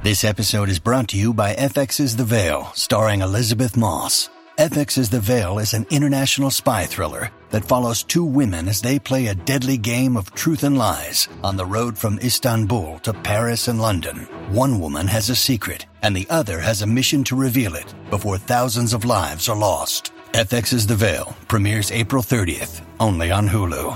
This episode is brought to you by FX's The Veil, starring Elizabeth Moss. FX's The Veil is an international spy thriller that follows two women as they play a deadly game of truth and lies on the road from Istanbul to Paris and London. One woman has a secret, and the other has a mission to reveal it before thousands of lives are lost. FX's The Veil premieres April 30th, only on Hulu.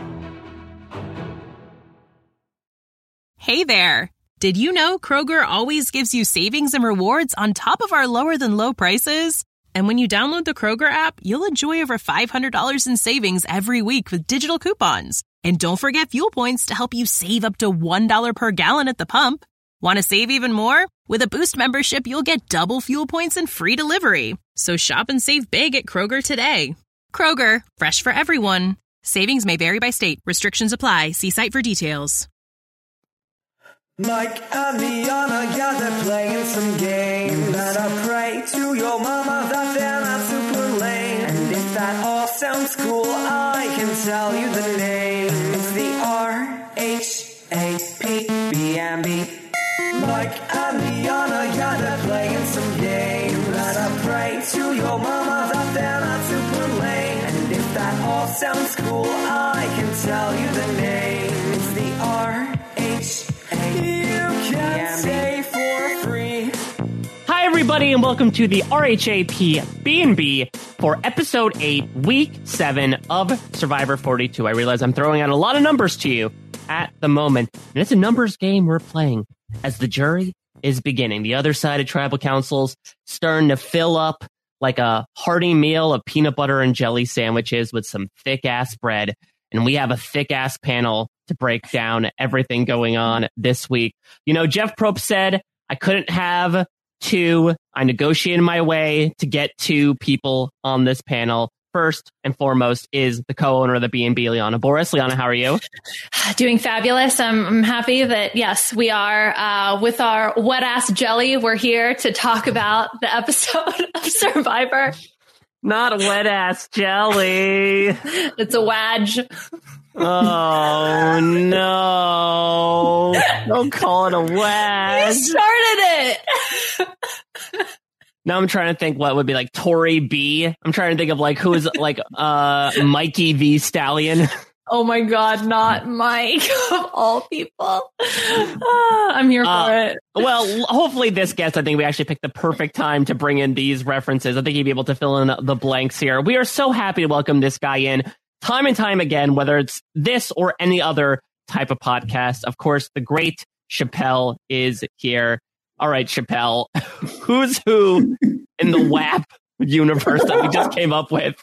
Hey there! Did you know Kroger always gives you savings and rewards on top of our lower-than-low prices? And when you download the Kroger app, you'll enjoy over $500 in savings every week with digital coupons. And don't forget fuel points to help you save up to $1 per gallon at the pump. Want to save even more? With a Boost membership, you'll get double fuel points and free delivery. So shop and save big at Kroger today. Kroger, fresh for everyone. Savings may vary by state. Restrictions apply. See site for details. Mike and Liana, yeah, they're playing some games. And I pray to your mama that they're not super lame. And if that all sounds cool, I can tell you the name. It's the RHAPBNB. Mike and Liana, yeah, they're playing some games. And I pray to your mama that they're not super lame. And if that all sounds cool, I can tell you the name. It's the Hi, everybody, and welcome to the RHAPBNB for Episode 8, Week 7 of Survivor 42. I realize I'm throwing out a lot of numbers to you at the moment, and it's a numbers game we're playing as the jury is beginning. The other side of tribal councils starting to fill up like a hearty meal of peanut butter and jelly sandwiches with some thick-ass bread, and we have a thick-ass panel to break down everything going on this week. You know, Jeff Probst said I couldn't have two. I negotiated my way to get two people on this panel. First and foremost is the co-owner of the B&B, Liana Boris. Liana, how are you? Doing fabulous. I'm happy that, yes, we are with our wet-ass jelly. We're here to talk about the episode of Survivor. Not a wet-ass jelly. It's a wadge. Oh, no. Don't call it a wedge. You started it. Now I'm trying to think what would be like Tori B. I'm trying to think of like who is like Mikey V. Stallion. Oh my God, not Mike of all people. I'm here for it. Well, hopefully this guest, I think we actually picked the perfect time to bring in these references. I think he'd be able to fill in the blanks here. We are so happy to welcome this guy in time and time again, whether it's this or any other type of podcast. Of course, the great Chappelle is here. All right, Chappelle, who's who in the WAP universe that we just came up with?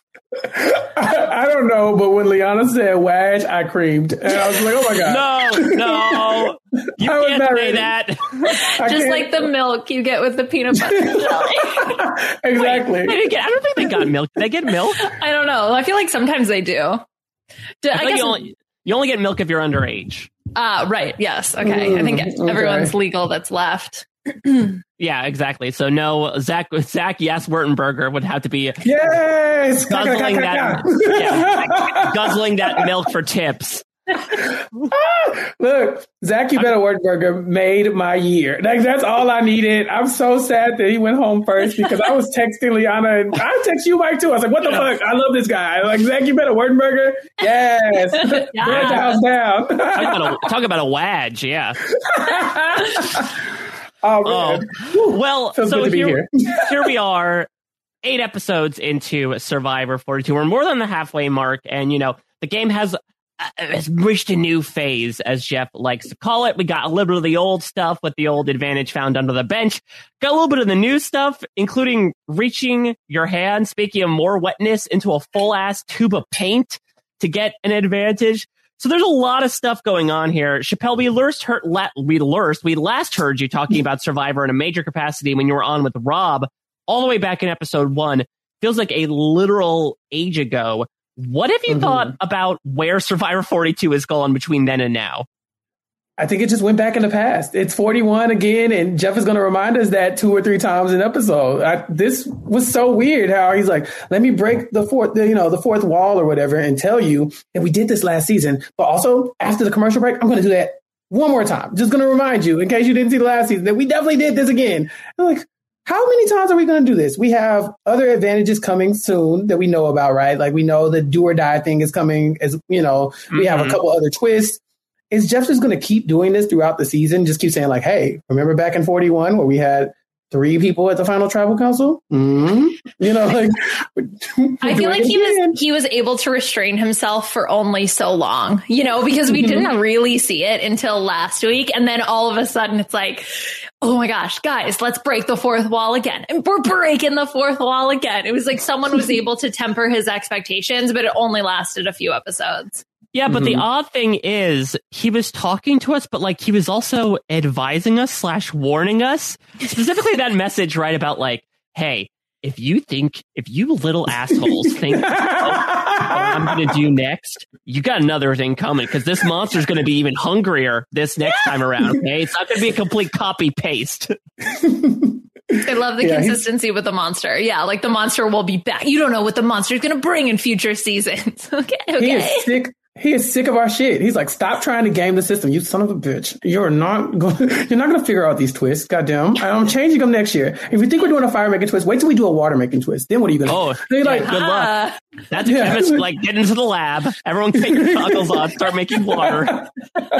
I don't know, but when Liana said wedge, I creamed. And I was like, oh my God. No. You can't say that. Just like the milk you get with the peanut butter jelly. Exactly. Wait, I don't think they got milk. Did they get milk? I don't know. I feel like sometimes they do. I guess you only get milk if you're underage. Right. Yes. Okay. I think everyone's legal that's left. Yeah, exactly. So no, Zach yes, Wurtenberger would have to be guzzling that milk for tips. Look, Zach Wurtenberger made my year. Like, that's all I needed. I'm so sad that he went home first because I was texting Liana and I text you, Mike, too. I was like, what the fuck? I love this guy. Like, Zach Wurtenberger? Yes. Burn the house down. Talk about a wadge, yeah. Oh, man. Well, so here we are, 8 episodes into Survivor 42. We're more than the halfway mark, and, you know, the game has reached a new phase, as Jeff likes to call it. We got a little bit of the old stuff with the old advantage found under the bench. Got a little bit of the new stuff, including reaching your hand, speaking of more wetness, into a full-ass tube of paint to get an advantage. So there's a lot of stuff going on here. Chappelle, we last heard you talking about Survivor in a major capacity when you were on with Rob, all the way back in episode 1. Feels like a literal age ago. What have you thought about where Survivor 42 is going between then and now? I think it just went back in the past. It's 41 again, and Jeff is going to remind us that 2 or 3 times an episode. This was so weird how he's like, let me break the fourth wall or whatever and tell you that we did this last season. But also, after the commercial break, I'm going to do that one more time. Just going to remind you, in case you didn't see the last season, that we definitely did this again. I'm like, how many times are we going to do this? We have other advantages coming soon that we know about, right? Like we know the do or die thing is coming, as you know, we have a couple other twists. Is Jeff just going to keep doing this throughout the season? Just keep saying like, hey, remember back in 41 where we had 3 people at the final tribal council? Mm-hmm. You know, like I feel like he was able to restrain himself for only so long, you know, because we didn't really see it until last week. And then all of a sudden it's like, oh my gosh, guys, let's break the fourth wall again. And we're breaking the fourth wall again. It was like someone was able to temper his expectations, but it only lasted a few episodes. Yeah, but the odd thing is he was talking to us, but like he was also advising us / warning us. Specifically that message, right, about like, hey, if you little assholes think what I'm going to do next, you got another thing coming because this monster's going to be even hungrier this next time around. Okay, it's not going to be a complete copy paste. I love the consistency with the monster. Yeah, like the monster will be back. You don't know what the monster is going to bring in future seasons. Okay. He is sick of our shit. He's like, stop trying to game the system, you son of a bitch. You're not going to figure out these twists. Goddamn. I'm changing them next year. If you think we're doing a fire making twist, wait till we do a water making twist. Then what are you going to do? Like, good luck. That's a chemist. Like, get into the lab. Everyone take your goggles on. Start making water.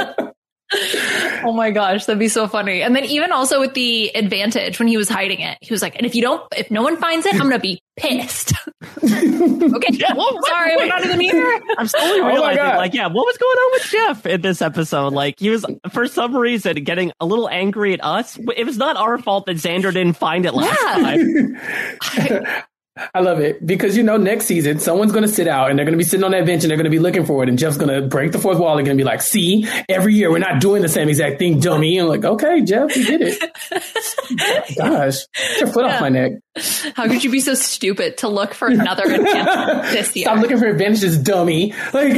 Oh my gosh, that'd be so funny. And then even also with the advantage when he was hiding it, he was like, and if no one finds it, I'm going to be pissed. Okay. Yeah, sorry, we're not even here. I'm slowly realizing, like, yeah, what was going on with Jeff in this episode? Like, he was, for some reason, getting a little angry at us. It was not our fault that Xander didn't find it last time. I love it because, you know, next season, someone's going to sit out and they're going to be sitting on that bench and they're going to be looking for it. And Jeff's going to break the fourth wall and going to be like, see, every year we're not doing the same exact thing, dummy. And I'm like, okay, Jeff, you did it. Gosh, get your foot off my neck. How could you be so stupid to look for another advantage this year? Stop looking for advantages, dummy. Like,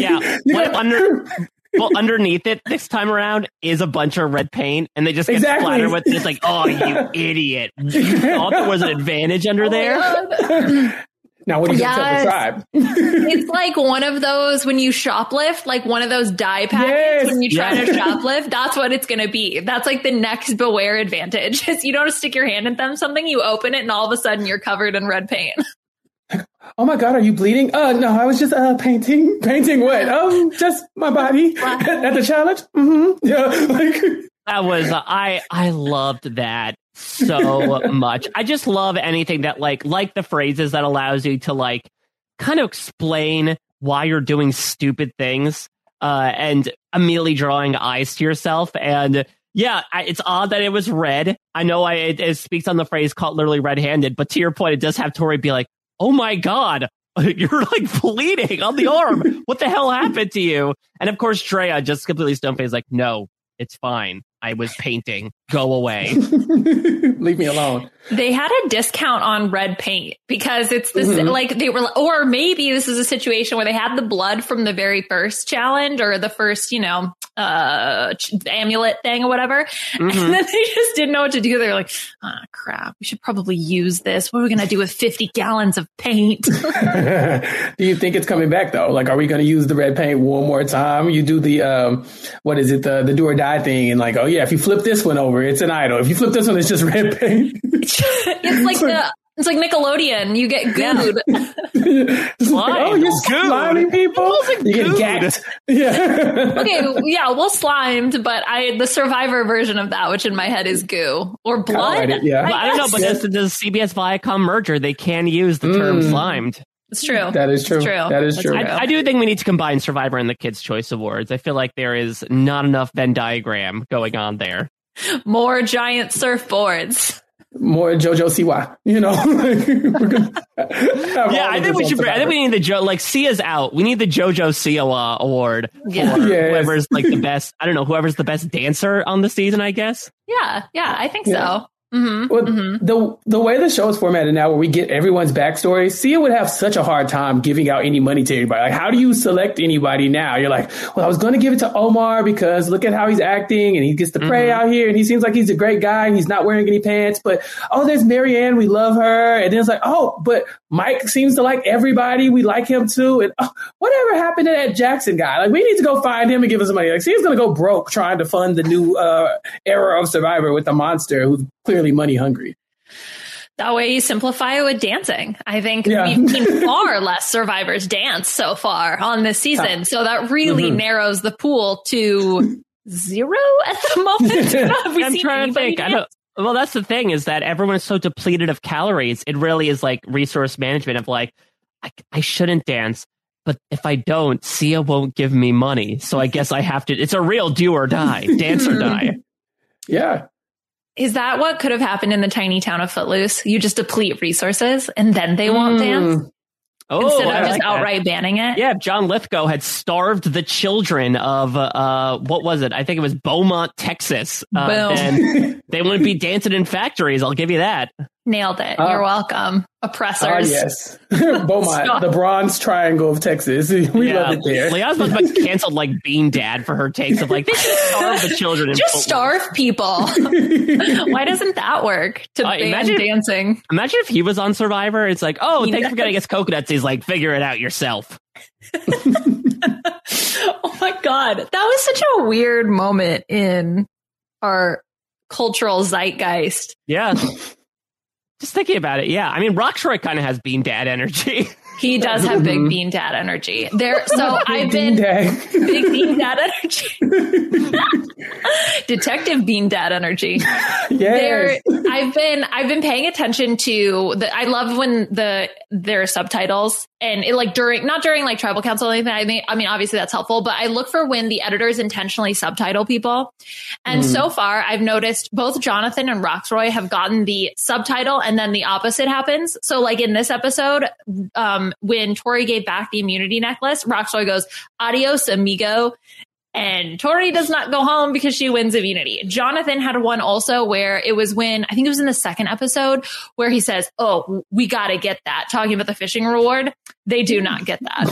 well, underneath it this time around is a bunch of red paint, and they just get splattered with this. Like, oh, you idiot! You thought there was an advantage under there. Now, what do you tell the tribe? It's like one of those when you shoplift, like one of those dye packets when you try to shoplift. That's what it's going to be. That's like the next Beware advantage. Is you don't stick your hand in something, you open it, and all of a sudden you're covered in red paint. Oh my God, are you bleeding? No, I was just painting. Painting what? Just my body at the challenge. Mm-hmm. Yeah, like that was I loved that so much. I just love anything that like the phrases that allows you to like kind of explain why you're doing stupid things and immediately drawing eyes to yourself. And yeah, it's odd that it was red. I know it speaks on the phrase caught literally red-handed, but to your point, it does have Tori be like, oh my God, you're like bleeding on the arm. What the hell happened to you? And of course, Drea just completely stone-faced like, no, it's fine. I was painting. Go away. Leave me alone. They had a discount on red paint because it's this like they were, or maybe this is a situation where they had the blood from the very first challenge or the first, amulet thing or whatever. And then they just didn't know what to do. They were like, oh crap, we should probably use this. What are we going to do with 50 gallons of paint? Do you think it's coming back though? Like, are we going to use the red paint one more time? You do the, what is it? The do or die thing. And like, oh yeah, if you flip this one over, it's an idol. If you flip this one, it's just red paint. It's like Nickelodeon. You get gooed. Oh, you're slimy people. You get gacked. Yeah. Okay, yeah, well, slimed, but the Survivor version of that, which in my head is goo or blood. I don't know, but the CBS Viacom merger, they can use the term slimed. It's true. That is true. That is true. I do think we need to combine Survivor and the Kids' Choice Awards. I feel like there is not enough Venn diagram going on there. More giant surfboards. More JoJo Siwa, I think we should. I think we need the Sia's out. We need the JoJo Siwa award for whoever's like the best. I don't know, whoever's the best dancer on the season. I guess. Yeah, I think so. Well, the way the show is formatted now, where we get everyone's backstory, Sia would have such a hard time giving out any money to anybody. Like, how do you select anybody now? You're like, well, I was going to give it to Omar because look at how he's acting and he gets to pray out here and he seems like he's a great guy and he's not wearing any pants. But, oh, there's Marianne. We love her. And then it's like, oh, but Mike seems to like everybody. We like him too. And whatever happened to that Jackson guy? Like, we need to go find him and give us some money. Like, Sia's going to go broke trying to fund the new era of Survivor with the monster who's clearly money hungry. That way you simplify it with dancing. I think we've seen far less survivors dance so far on this season. So that really narrows the pool to 0 at the moment. I'm trying to think. Well, that's the thing, is that everyone is so depleted of calories. It really is like resource management of like, I shouldn't dance, but if I don't, Sia won't give me money. So I guess I have to. It's a real do or die, dance or die. Yeah. Is that what could have happened in the tiny town of Footloose? You just deplete resources and then they won't dance? Instead of just outright banning it? Yeah, if John Lithgow had starved the children of, what was it? I think it was Beaumont, Texas. Then they wouldn't be dancing in factories. I'll give you that. Nailed it. You're welcome. Oppressors. Yes. Beaumont, the Bronze Triangle of Texas. We love it there. Like, I was about to cancel like Bean Dad for her takes of like, they should starve the children. In just starve people. Why doesn't that work to ban dancing? Imagine if he was on Survivor. It's like, oh, thanks for getting us coconuts. He's like, figure it out yourself. Oh my God. That was such a weird moment in our cultural zeitgeist. Yeah. Just thinking about it, yeah. I mean, Rockshroy kind of has Bean Dad energy. He does have big Bean Dad energy. I've been big Bean Dad energy. Detective Bean Dad energy. Yes. I've been paying attention to I love when there are subtitles and it like not during like tribal council or anything. I mean, obviously that's helpful, but I look for when the editors intentionally subtitle people. And so far I've noticed both Jonathan and Rockshroy have gotten the subtitle and then the opposite happens. So like in this episode, when Tori gave back the immunity necklace, Rockshroy goes, adios, amigo. And Tori does not go home because she wins immunity. Jonathan had one also where it was I think it was in the second episode where he says, oh, we got to get that. Talking about the fishing reward. They do not get that.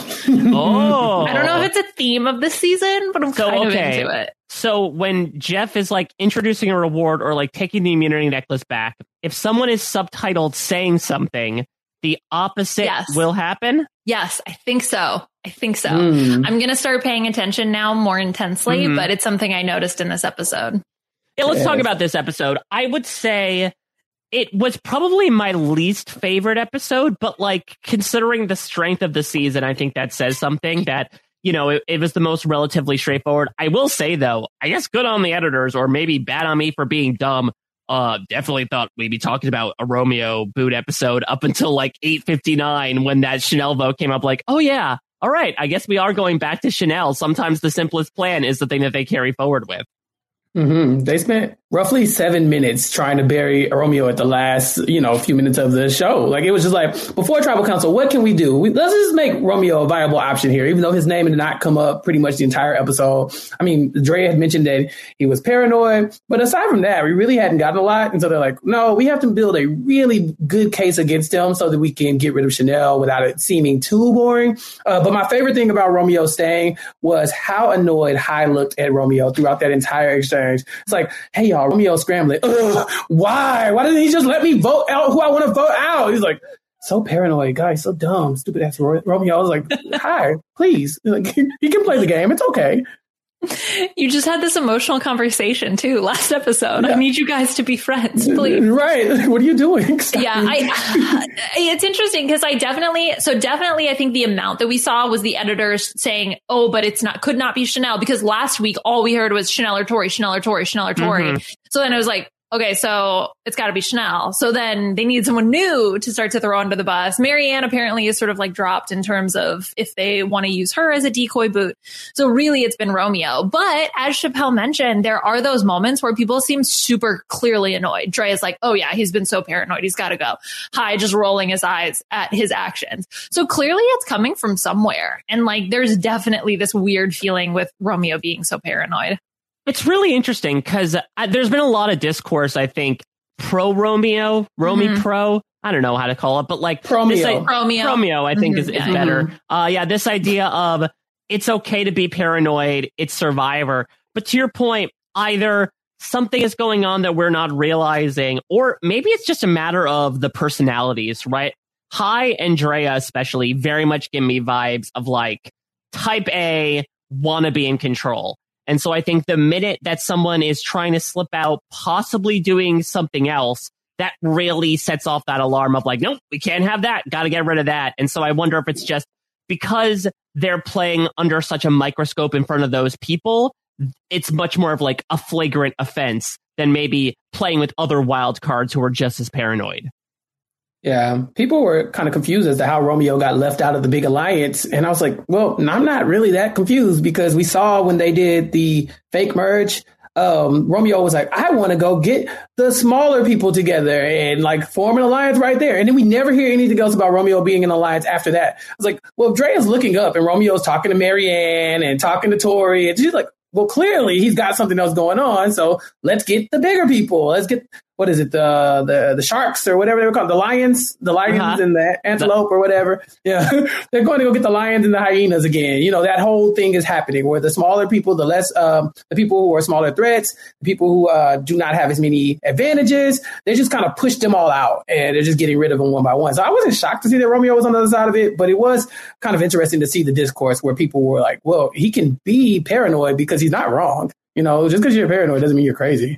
Oh, I don't know if it's a theme of this season, but I'm kind of into it. So when Jeff is like introducing a reward or like taking the immunity necklace back, if someone is subtitled saying something, the opposite will happen? Yes, I think so. I'm going to start paying attention now more intensely, but it's something I noticed in this episode. Yeah, let's talk about this episode. I would say it was probably my least favorite episode, but like considering the strength of the season, I think that says something that, you know, it was the most relatively straightforward. I will say, though, I guess good on the editors or maybe bad on me for being dumb. Definitely thought we'd be talking about a Romeo boot episode up until like 8:59 when that Chanel vote came up. Like, oh yeah, all right, I guess we are going back to Chanel. Sometimes the simplest plan is the thing that they carry forward with. They spent roughly 7 minutes trying to bury Romeo at the last, few minutes of the show. Like, it was just like, before Tribal Council, what can we do? Let's just make Romeo a viable option here, even though his name did not come up pretty much the entire episode. I mean, Dre had mentioned that he was paranoid, but aside from that, we really hadn't gotten a lot. And so they're like, no, we have to build a really good case against him so that we can get rid of Chanel without it seeming too boring. But my favorite thing about Romeo staying was how annoyed Hai looked at Romeo throughout that entire exchange. It's like, hey, y'all, Romeo's scrambling. Why? Why didn't he just let me vote out who I want to vote out? He's like, so paranoid, guys, so dumb, stupid ass Romeo. I was like, hi, please. Like, you can play the game. It's okay. You just had this emotional conversation too last episode. Yeah. I need you guys to be friends, please. Right. What are you doing? Stop. Yeah, it's interesting because definitely I think the amount that we saw was the editors saying, oh, but could not be Chanel, because last week all we heard was Chanel or Tori, Chanel or Tori, Chanel or Tori. Mm-hmm. So then it was like, okay, so it's got to be Chanel. So then they need someone new to start to throw under the bus. Marianne apparently is sort of like dropped in terms of if they want to use her as a decoy boot. So really it's been Romeo. But as Chappelle mentioned, there are those moments where people seem super clearly annoyed. Dre is like, oh yeah, he's been so paranoid. He's got to go. Hai just rolling his eyes at his actions. So clearly it's coming from somewhere. And like, there's definitely this weird feeling with Romeo being so paranoid. It's really interesting because there's been a lot of discourse, I think, pro Romeo, Pro. I don't know how to call it, but like Promeo, I think is better. This idea of it's okay to be paranoid. It's Survivor. But to your point, either something is going on that we're not realizing, or maybe it's just a matter of the personalities, right? Hai and Drea especially very much give me vibes of like type A, want to be in control. And so I think the minute that someone is trying to slip out, possibly doing something else, that really sets off that alarm of like, nope, we can't have that. Got to get rid of that. And so I wonder if it's just because they're playing under such a microscope in front of those people, it's much more of like a flagrant offense than maybe playing with other wild cards who are just as paranoid. Yeah, people were kind of confused as to how Romeo got left out of the big alliance. And I was like, well, I'm not really that confused because we saw when they did the fake merge, Romeo was like, I want to go get the smaller people together and like form an alliance right there. And then we never hear anything else about Romeo being in an alliance after that. I was like, well, if Drea's looking up and Romeo's talking to Marianne and talking to Tori, and she's like, well, clearly he's got something else going on. So let's get the bigger people. Let's get, what is it? The sharks or whatever they were called. The lions and the antelope or whatever. Yeah. They're going to go get the lions and the hyenas again. You know, that whole thing is happening where the smaller people, the people who are smaller threats, the people who do not have as many advantages, they just kind of push them all out and they're just getting rid of them one by one. So I wasn't shocked to see that Romeo was on the other side of it, but it was kind of interesting to see the discourse where people were like, well, he can be paranoid because he's not wrong. You know, just because you're paranoid doesn't mean you're crazy.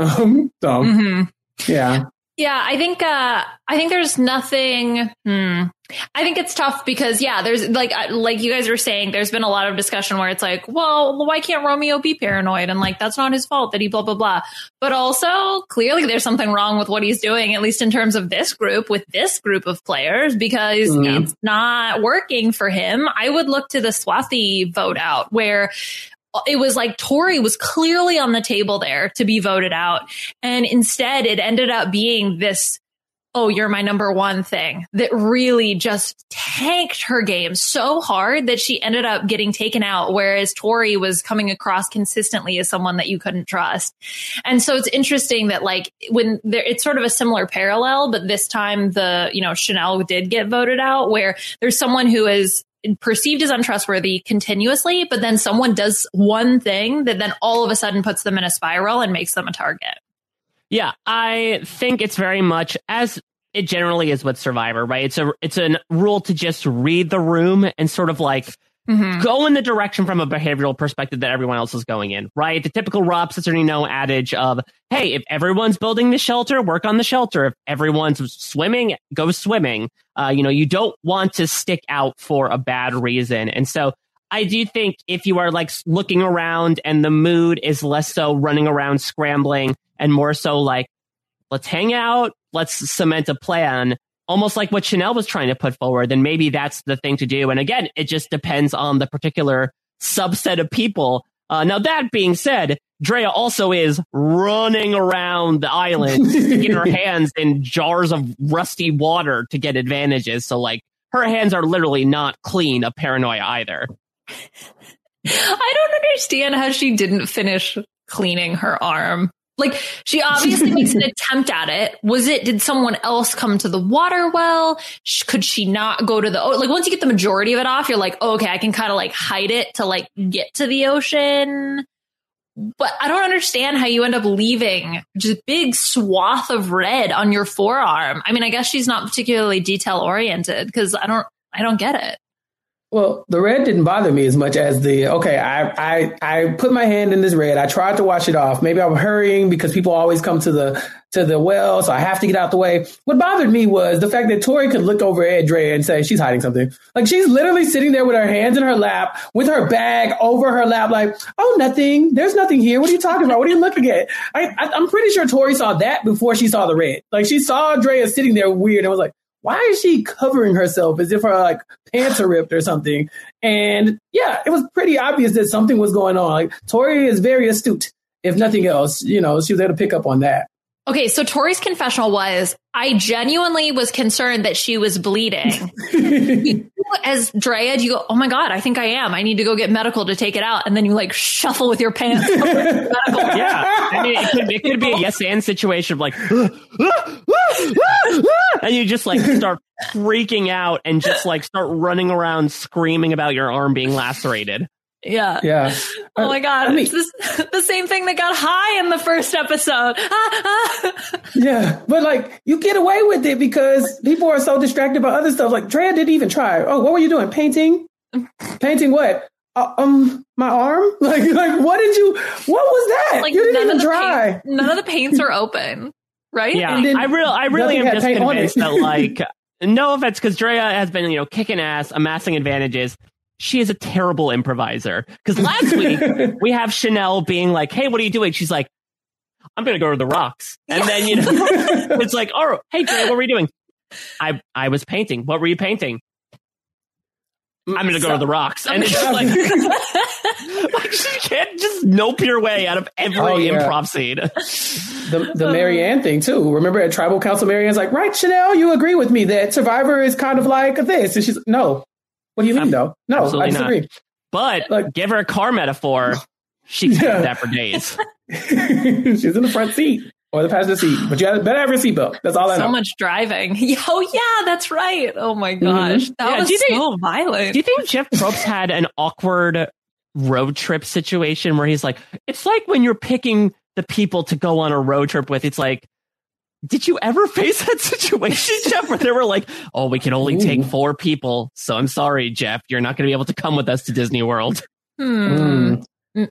Yeah. Yeah, I think there's nothing. I think it's tough because there's like you guys were saying, there's been a lot of discussion where it's like, well, why can't Romeo be paranoid? And like, that's not his fault that he blah, blah, blah. But also clearly there's something wrong with what he's doing, at least in terms of this group with this group of players, because it's not working for him. I would look to the Swathi vote out where it was like Tori was clearly on the table there to be voted out. And instead it ended up being this, oh, you're my number one thing that really just tanked her game so hard that she ended up getting taken out. Whereas Tori was coming across consistently as someone that you couldn't trust. And so it's interesting that like it's sort of a similar parallel, but this time Chanel did get voted out where there's someone who is perceived as untrustworthy continuously, but then someone does one thing that then all of a sudden puts them in a spiral and makes them a target. Yeah, I think it's very much as it generally is with Survivor, right? It's a rule to just read the room and sort of like go in the direction from a behavioral perspective that everyone else is going in, right? The typical Rob Cicierino adage of, hey, if everyone's building the shelter, work on the shelter. If everyone's swimming, go swimming. You don't want to stick out for a bad reason. And so I do think if you are like looking around and the mood is less so running around scrambling and more so like, let's hang out, let's cement a plan, almost like what Chanel was trying to put forward, then maybe that's the thing to do. And again, it just depends on the particular subset of people. Now, that being said, Drea also is running around the island, sticking her hands in jars of rusty water to get advantages. So, like, her hands are literally not clean of paranoia either. I don't understand how she didn't finish cleaning her arm. Like, she obviously makes an attempt at it. Did someone else come to the water well? Could she not go to once you get the majority of it off, you're like, oh, okay, I can kind of like hide it to like get to the ocean. But I don't understand how you end up leaving just big swath of red on your forearm. I mean, I guess she's not particularly detail oriented because I don't get it. Well, the red didn't bother me as much as I put my hand in this red. I tried to wash it off. Maybe I'm hurrying because people always come to the well, so I have to get out the way. What bothered me was the fact that Tori could look over at Drea and say she's hiding something. Like, she's literally sitting there with her hands in her lap, with her bag over her lap, like, oh, nothing. There's nothing here. What are you talking about? What are you looking at? I'm pretty sure Tori saw that before she saw the red. Like, she saw Drea sitting there weird and was like, why is she covering herself as if her like pants are ripped or something? And yeah, it was pretty obvious that something was going on. Like, Tori is very astute, if nothing else. You know, she was able to pick up on that. Okay, so Tori's confessional was, I genuinely was concerned that she was bleeding. As Drea, you go, oh my God, I think I am. I need to go get medical to take it out. And then you like shuffle with your pants. Yeah. I mean, it could be a yes and situation of like, and you just like start freaking out and just like start running around screaming about your arm being lacerated. Yeah. Yeah. Oh my God. It's the same thing that got High in the first episode. Yeah. But like, you get away with it because people are so distracted by other stuff. Like, Drea didn't even try. Oh, what were you doing? Painting? Painting what? My arm? Like, what was that? Like, you didn't even try. None of the paints are open. Right? Yeah. I really am just convinced that like, no offense, because Drea has been, kicking ass, amassing advantages. She is a terrible improviser. Because last week we have Chanel being like, hey, what are you doing? She's like, I'm going to go to the rocks. And then, it's like, oh, hey, Drea, what were you doing? I was painting. What were you painting? I'm going to go to the rocks. And it's just like she can't just nope your way out of every improv scene. The Marianne thing, too. Remember at Tribal Council, Marianne's like, right, Chanel, you agree with me that Survivor is kind of like this. And she's like, no. What do you mean, though? No, I disagree. But give her a car metaphor. She can do that for days. She's in the front seat or the passenger seat. But you better have your seatbelt. That's all I know. So much driving. Oh, yeah, that's right. Oh, my gosh. That was so violent. Do you think Jeff Probst had an awkward road trip situation where he's like, it's like when you're picking the people to go on a road trip with, it's like, did you ever face that situation, Jeff, where they were like, oh, we can only take 4 people. So I'm sorry, Jeff, you're not going to be able to come with us to Disney World. Liana.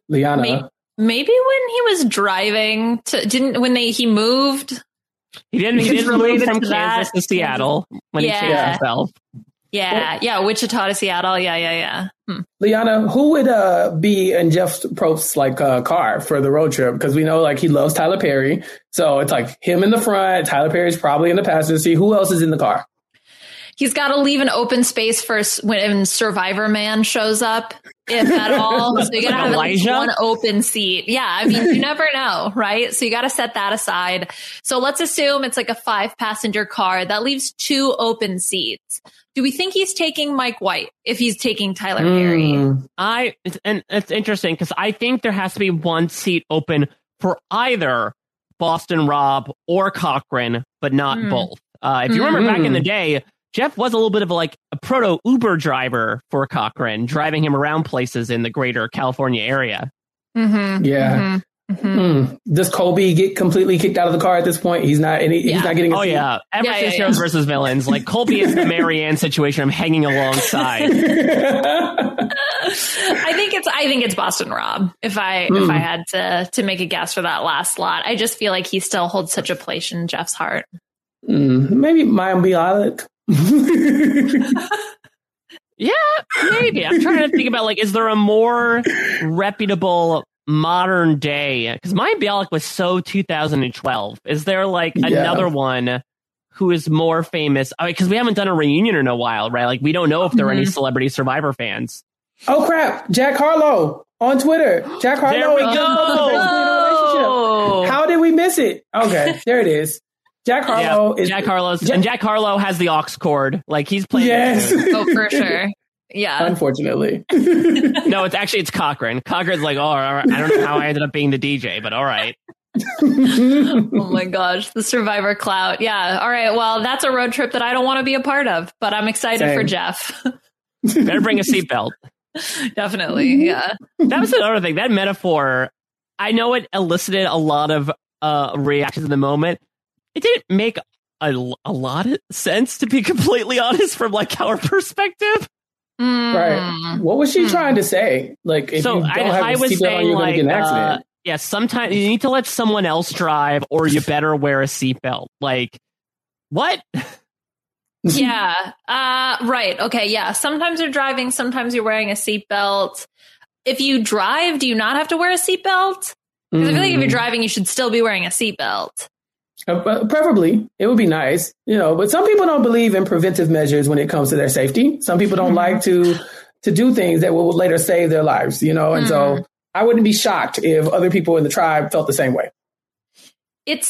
Maybe when he was driving he moved. He didn't move from Kansas to Seattle when he changed himself. Yeah, Wichita to Seattle. Yeah. Liana, who would be in Jeff Probst's car for the road trip? Because we know he loves Tyler Perry, so it's like him in the front. Tyler Perry's probably in the passenger seat. Who else is in the car? He's got to leave an open space for when Survivor Man shows up, if at all. So you got to have at least one open seat. Yeah, I mean, you never know, right? So you got to set that aside. So let's assume it's like a 5-passenger car that leaves 2 open seats. Do we think he's taking Mike White if he's taking Tyler Perry? And it's interesting because I think there has to be one seat open for either Boston Rob or Cochran, but not both. If you remember back in the day, Jeff was a little bit of a proto Uber driver for Cochran, driving him around places in the greater California area. Mm-hmm. Yeah. Mm-hmm. Mm-hmm. Does Colby get completely kicked out of the car at this point? He's not getting a seat. Yeah. Ever since Heroes versus Villains, Colby is the Marianne situation I'm hanging alongside. I think it's Boston Rob. If I had to make a guess for that last slot, I just feel like he still holds such a place in Jeff's heart. Maybe Mayim Bialik. Yeah, maybe. I'm trying to think about is there a more reputable modern day? Because Mayim Bialik was so 2012. Is there another one who is more famous? Because we haven't done a reunion in a while, right? We don't know if there are any celebrity Survivor fans. Oh crap! Jack Harlow on Twitter. Jack Harlow. There we go. How did we miss it? Okay, there it is. Jack Harlow is Jack Harlow's, and Jack Harlow has the aux cord. He's playing. Yes. Oh, for sure. Yeah. Unfortunately. No, it's Cochran. Cochran's all right. I don't know how I ended up being the DJ, but all right. Oh my gosh, the Survivor clout. Yeah. All right. Well, that's a road trip that I don't want to be a part of, but I'm excited for Jeff. Better bring a seatbelt. Definitely. Yeah. That was another thing. That metaphor, I know it elicited a lot of reactions in the moment. It didn't make a lot of sense, to be completely honest, from our perspective. Right. What was she trying to say? If you don't have a seatbelt on, you're going to get an accident. Sometimes you need to let someone else drive, or you better wear a seatbelt. What? Yeah. Right. Okay. Yeah. Sometimes you're driving. Sometimes you're wearing a seatbelt. If you drive, do you not have to wear a seatbelt? Because I feel like if you're driving, you should still be wearing a seatbelt. Preferably, it would be nice, but some people don't believe in preventive measures when it comes to their safety. Some people don't like to do things that will later save their lives, and so I wouldn't be shocked if other people in the tribe felt the same way. It's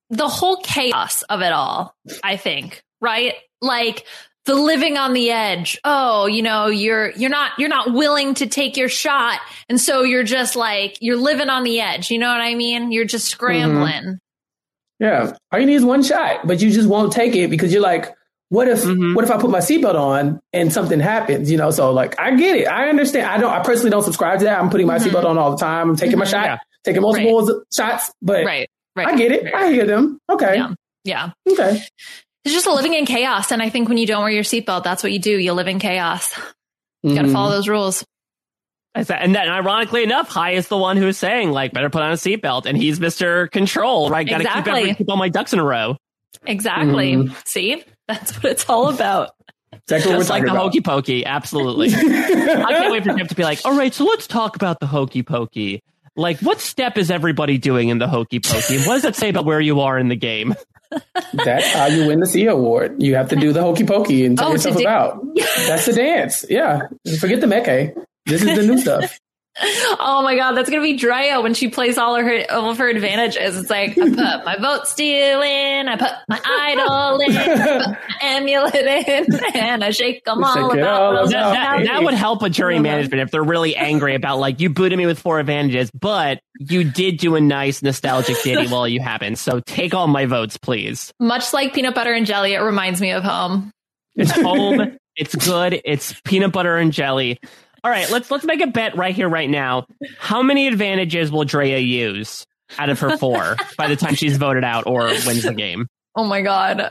the whole chaos of it all, I think, right? Like the living on the edge. Oh, you know, you're not willing to take your shot. And so you're just like, you're living on the edge. You know what I mean? You're just scrambling. Mm-hmm. Yeah. All you need is one shot, but you just won't take it because you're like, what if I put my seatbelt on and something happens, you know? So like, I get it. I understand. I personally don't subscribe to that. I'm putting my seatbelt on all the time. I'm taking my shot, taking multiple shots, but I get it. I hear them. Okay. Yeah. Okay. It's just living in chaos. And I think when you don't wear your seatbelt, that's what you do. You live in chaos. You got to follow those rules. And then, ironically enough, Hai is the one who's saying, like, better put on a seatbelt. And he's Mr. Control, right? Got to keep all my ducks in a row. Exactly. See? That's what it's all about. Exactly just like the hokey pokey. Absolutely. I can't wait for Jeff to be like, all right, so let's talk about the hokey pokey. Like, what step is everybody doing in the hokey pokey? What does it say about where you are in the game? That's how you win the C award. You have to do the hokey pokey and tell yourself about. That's the dance. Yeah. Forget the mecha. This is the new stuff. Oh my God, that's gonna be Drea when she plays all of her advantages. It's like, I put my vote steal in, I put my idol in, I put my amulet in, and I shake them all about. That would help with jury management if they're really angry about, like, you booted me with 4 advantages, but you did do a nice nostalgic ditty while you happened. So take all my votes, please. Much like peanut butter and jelly, it reminds me of home. It's home. It's good. It's peanut butter and jelly. All right, let's make a bet right here, right now. How many advantages will Drea use out of her 4 by the time she's voted out or wins the game? Oh my God.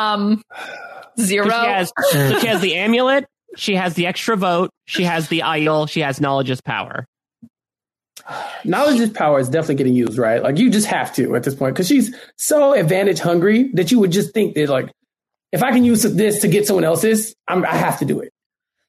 0. She has the amulet. She has the extra vote. She has the idol. She has knowledge is power. Knowledge is power is definitely getting used, right? Like, you just have to at this point because she's so advantage hungry that you would just think that, like, if I can use this to get someone else's, I have to do it.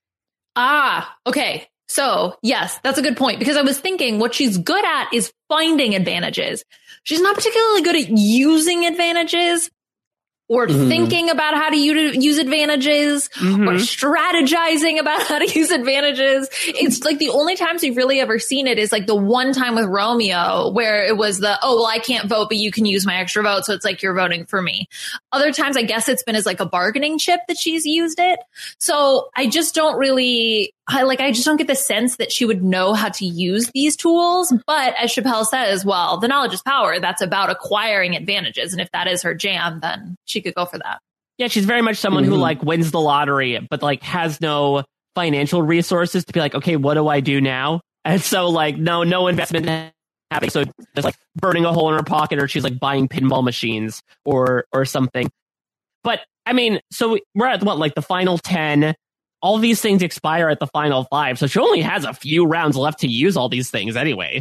Okay. So yes, that's a good point because I was thinking what she's good at is finding advantages. She's not particularly good at using advantages or thinking about how to use advantages or strategizing about how to use advantages. It's like the only times we've really ever seen it is like the one time with Romeo where it was I can't vote, but you can use my extra vote. So it's like you're voting for me. Other times, I guess it's been as like a bargaining chip that she's used it. So I just don't really, I just don't get the sense that she would know how to use these tools. But as Chappelle says, well, the knowledge is power. That's about acquiring advantages. And if that is her jam, then she could go for that. Yeah, she's very much someone who like wins the lottery, but like has no financial resources to be like, okay, what do I do now? And so like, no investment happening. So there's like burning a hole in her pocket, or she's like buying pinball machines or something. But I mean, so we're at what, like the final 10. All these things expire at the final 5, so she only has a few rounds left to use all these things anyway.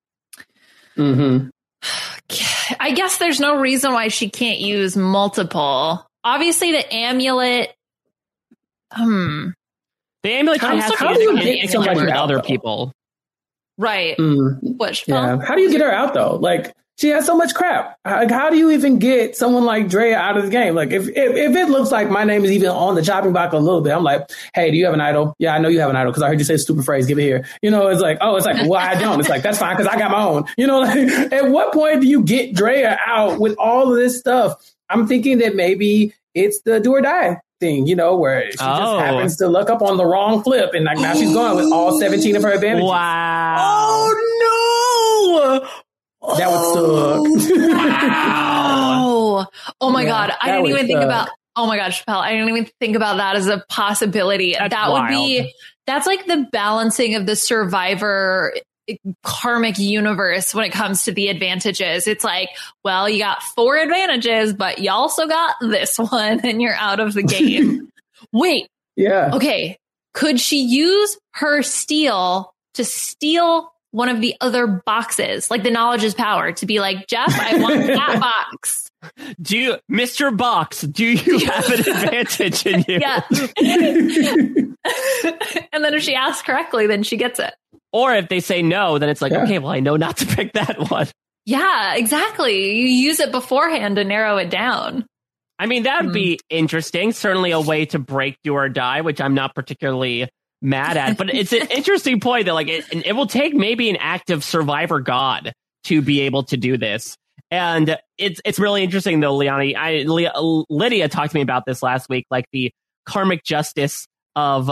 I guess there's no reason why she can't use multiple. Obviously, the amulet. The amulet has to use with other people. Right. Yeah. How do you get her out though? Like, she has so much crap. How do you even get someone like Drea out of the game? Like, if it looks like my name is even on the chopping block a little bit, I'm like, hey, do you have an idol? Yeah, I know you have an idol because I heard you say a stupid phrase. Give it here. You know, it's like, well, I don't. It's like, that's fine because I got my own. You know, like, at what point do you get Drea out with all of this stuff? I'm thinking that maybe it's the do or die thing, you know, where she just happens to look up on the wrong flip and like now she's gone with all 17 of her advantages. Wow. Oh, no. That would suck. Wow. Oh my God. I didn't even think about, oh my God, Chappelle. I didn't even think about that as a possibility. That would be, that's like the balancing of the Survivor karmic universe when it comes to the advantages. It's like, well, you got 4 advantages, but you also got this one and you're out of the game. Wait. Yeah. Okay. Could she use her steal to steal one of the other boxes, like the knowledge is power, to be like, Jeff, I want that box. Mr. Box, do you have an advantage in you? Yeah. And then if she asks correctly, then she gets it. Or if they say no, then it's like, okay, well, I know not to pick that one. Yeah, exactly. You use it beforehand to narrow it down. I mean, that would be interesting. Certainly a way to break do or die, which I'm not particularly mad at, but it's an interesting point that like it will take maybe an active Survivor god to be able to do this. And it's really interesting, though, Liani. Lydia talked to me about this last week, like the karmic justice of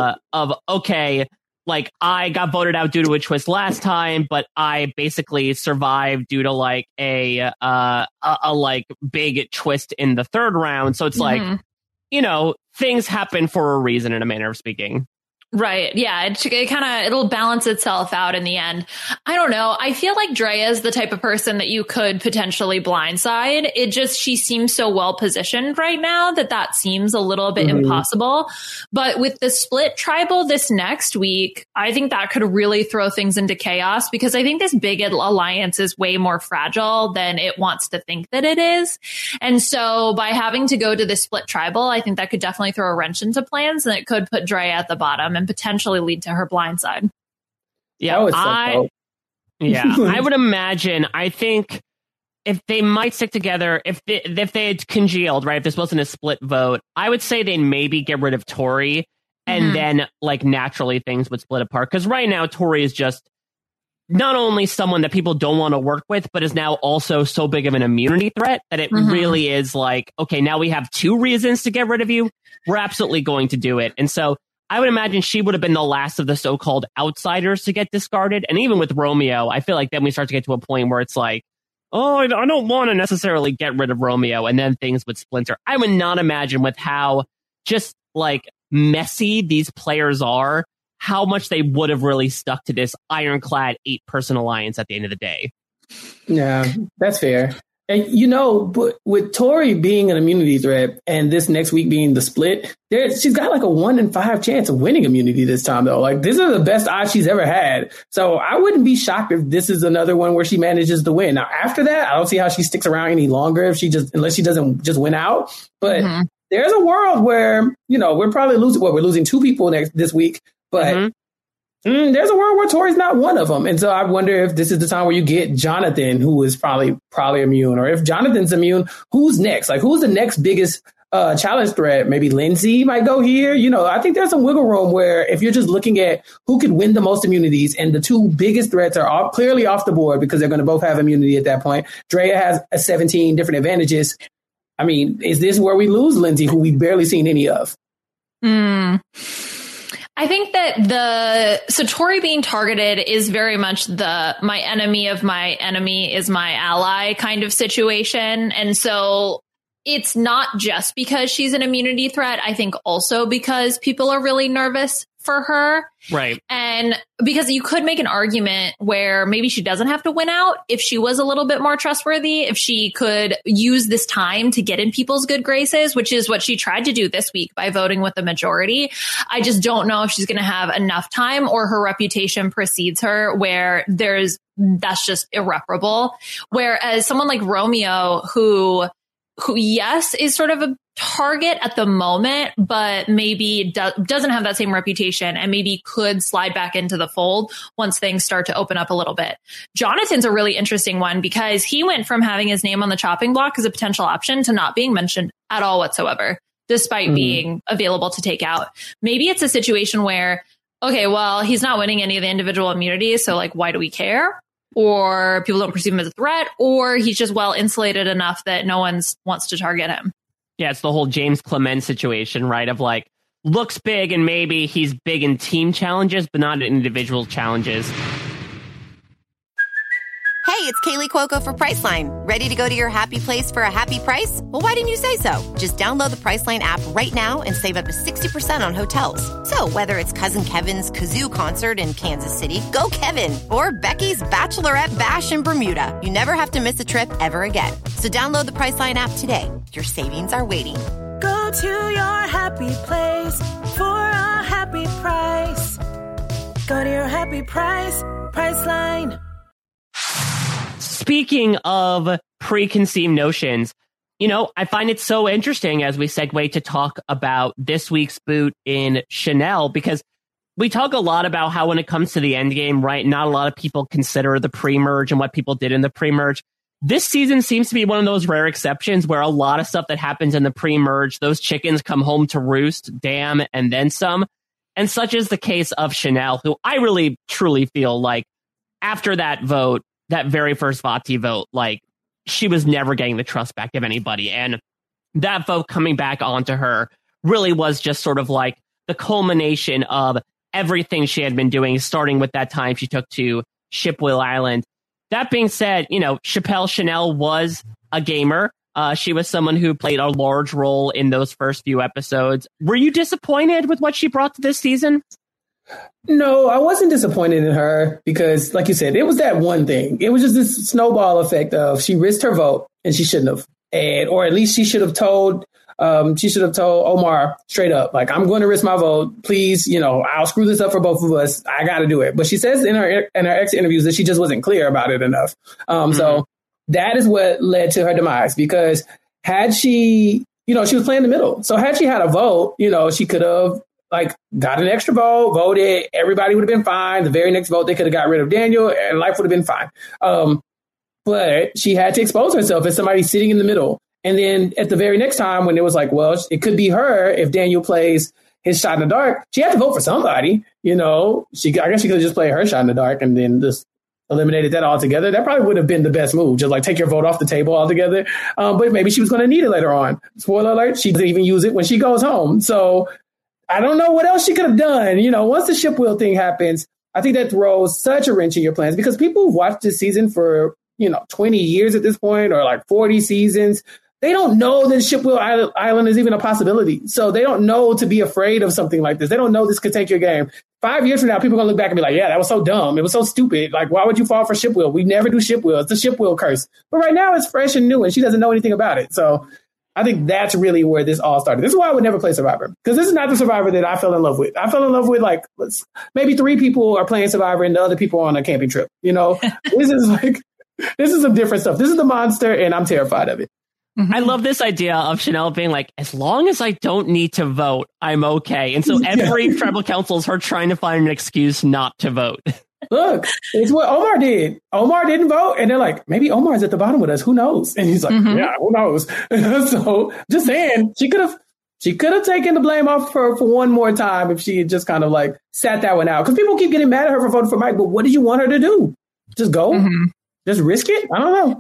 okay, like I got voted out due to a twist last time, but I basically survived due to like a like big twist in the third round. So it's like, you know, things happen for a reason, in a manner of speaking. Right. Yeah. It'll balance itself out in the end. I don't know. I feel like Drea is the type of person that you could potentially blindside. She seems so well positioned right now that seems a little bit impossible. But with the split tribal this next week, I think that could really throw things into chaos, because I think this big alliance is way more fragile than it wants to think that it is. And so by having to go to the split tribal, I think that could definitely throw a wrench into plans, and it could put Drea at the bottom and potentially lead to her blindside. Yeah, I would imagine. I think if they might stick together, if they had congealed, right? If this wasn't a split vote, I would say they'd maybe get rid of Tori, and then like naturally things would split apart. Because right now Tori is just not only someone that people don't want to work with, but is now also so big of an immunity threat that it really is like, okay, now we have two reasons to get rid of you. We're absolutely going to do it. And so I would imagine she would have been the last of the so-called outsiders to get discarded. And even with Romeo, I feel like then we start to get to a point where it's like, oh, I don't want to necessarily get rid of Romeo, and then things would splinter. I would not imagine, with how just like messy these players are, how much they would have really stuck to this ironclad 8-person alliance at the end of the day. Yeah, that's fair. And, you know, but with Tori being an immunity threat and this next week being the split, she's got like a 1 in 5 chance of winning immunity this time, though. Like, this is the best odds she's ever had. So I wouldn't be shocked if this is another one where she manages to win. Now, after that, I don't see how she sticks around any longer unless she doesn't just win out. But there's a world where, you know, we're probably losing. We're losing 2 people this week. But there's a world where Tori's not one of them. And so I wonder if this is the time where you get Jonathan, who is probably immune. Or if Jonathan's immune, who's next? Like, who's the next biggest challenge threat? Maybe Lindsay might go here. You know, I think there's some wiggle room where if you're just looking at who could win the most immunities, and the 2 biggest threats are all clearly off the board because they're going to both have immunity at that point. Drea has 17 different advantages. I mean, is this where we lose Lindsay, who we've barely seen any of? I think that Tori being targeted is very much my enemy of my enemy is my ally kind of situation. And so it's not just because she's an immunity threat. I think also because people are really nervous for her. Right. And because you could make an argument where maybe she doesn't have to win out if she was a little bit more trustworthy, if she could use this time to get in people's good graces, which is what she tried to do this week by voting with the majority. I just don't know if she's going to have enough time, or her reputation precedes her, where that's just irreparable. Whereas someone like Romeo, who yes, is sort of a target at the moment, but maybe doesn't have that same reputation, and maybe could slide back into the fold once things start to open up a little bit. Jonathan's a really interesting one, because he went from having his name on the chopping block as a potential option to not being mentioned at all whatsoever, despite being available to take out. Maybe it's a situation where, okay, well, he's not winning any of the individual immunities, so like, why do we care? Or people don't perceive him as a threat, or he's just well insulated enough that no one wants to target him. Yeah, it's the whole James Clement situation, right? Of like, looks big, and maybe he's big in team challenges, but not in individual challenges. Hey, it's Kaylee Cuoco for Priceline. Ready to go to your happy place for a happy price? Well, why didn't you say so? Just download the Priceline app right now and save up to 60% on hotels. So whether it's Cousin Kevin's Kazoo Concert in Kansas City, go Kevin, or Becky's Bachelorette Bash in Bermuda, you never have to miss a trip ever again. So download the Priceline app today. Your savings are waiting. Go to your happy place for a happy price. Go to your happy price, Priceline. Speaking of preconceived notions, you know, I find it so interesting as we segue to talk about this week's boot in Chanel, because we talk a lot about how when it comes to the end game, right, not a lot of people consider the pre-merge and what people did in the pre-merge. This season seems to be one of those rare exceptions where a lot of stuff that happens in the pre-merge, those chickens come home to roost, damn, and then some. And such is the case of Chanel, who I really, truly feel like after that vote, that very first Vati vote, like, she was never getting the trust back of anybody. And that vote coming back onto her really was just sort of like the culmination of everything she had been doing, starting with that time she took to Shipwheel Island. That being said, Chappelle Chanel was a gamer. She was someone who played a large role in those first few episodes. Were you disappointed with what she brought to this season? No, I wasn't disappointed in her because, like you said, it was that one thing. It was just this snowball effect of she risked her vote and she shouldn't have. Or at least she should have told Omar straight up, like, I'm going to risk my vote. Please, I'll screw this up for both of us. I got to do it. But she says in her exit interviews that she just wasn't clear about it enough. So that is what led to her demise, because had she, she was playing the middle. So had she had a vote, she could have got an extra vote, voted. Everybody would have been fine. The very next vote, they could have got rid of Daniel and life would have been fine. But she had to expose herself as somebody sitting in the middle. And then at the very next time when it was like, well, it could be her if Daniel plays his shot in the dark, she had to vote for somebody. I guess she could have just played her shot in the dark and then just eliminated that altogether. That probably would have been the best move, just take your vote off the table altogether. But maybe she was going to need it later on. Spoiler alert, she didn't even use it when she goes home. So I don't know what else she could have done. Once the ship wheel thing happens, I think that throws such a wrench in your plans, because people who've watched this season for, 20 years at this point, or 40 seasons, they don't know that Shipwheel Island is even a possibility. So they don't know to be afraid of something like this. They don't know this could take your game. 5 years from now, people are going to look back and be like, yeah, that was so dumb. It was so stupid. Why would you fall for Shipwheel? We never do Shipwheel. It's the Shipwheel curse. But right now it's fresh and new and she doesn't know anything about it. So I think that's really where this all started. This is why I would never play Survivor, because this is not the Survivor that I fell in love with. I fell in love with maybe 3 people are playing Survivor and the other people are on a camping trip. This is some different stuff. This is the monster and I'm terrified of it. I love this idea of Chanel being like, as long as I don't need to vote, I'm okay. And so every tribal council is her trying to find an excuse not to vote. Look, it's what Omar did. Omar didn't vote. And they're like, maybe Omar's at the bottom with us. Who knows? And he's like, yeah, who knows? So just saying, she could have taken the blame off her for one more time if she had just kind of sat that one out. Because people keep getting mad at her for voting for Mike. But what did you want her to do? Just go? Just risk it? I don't know.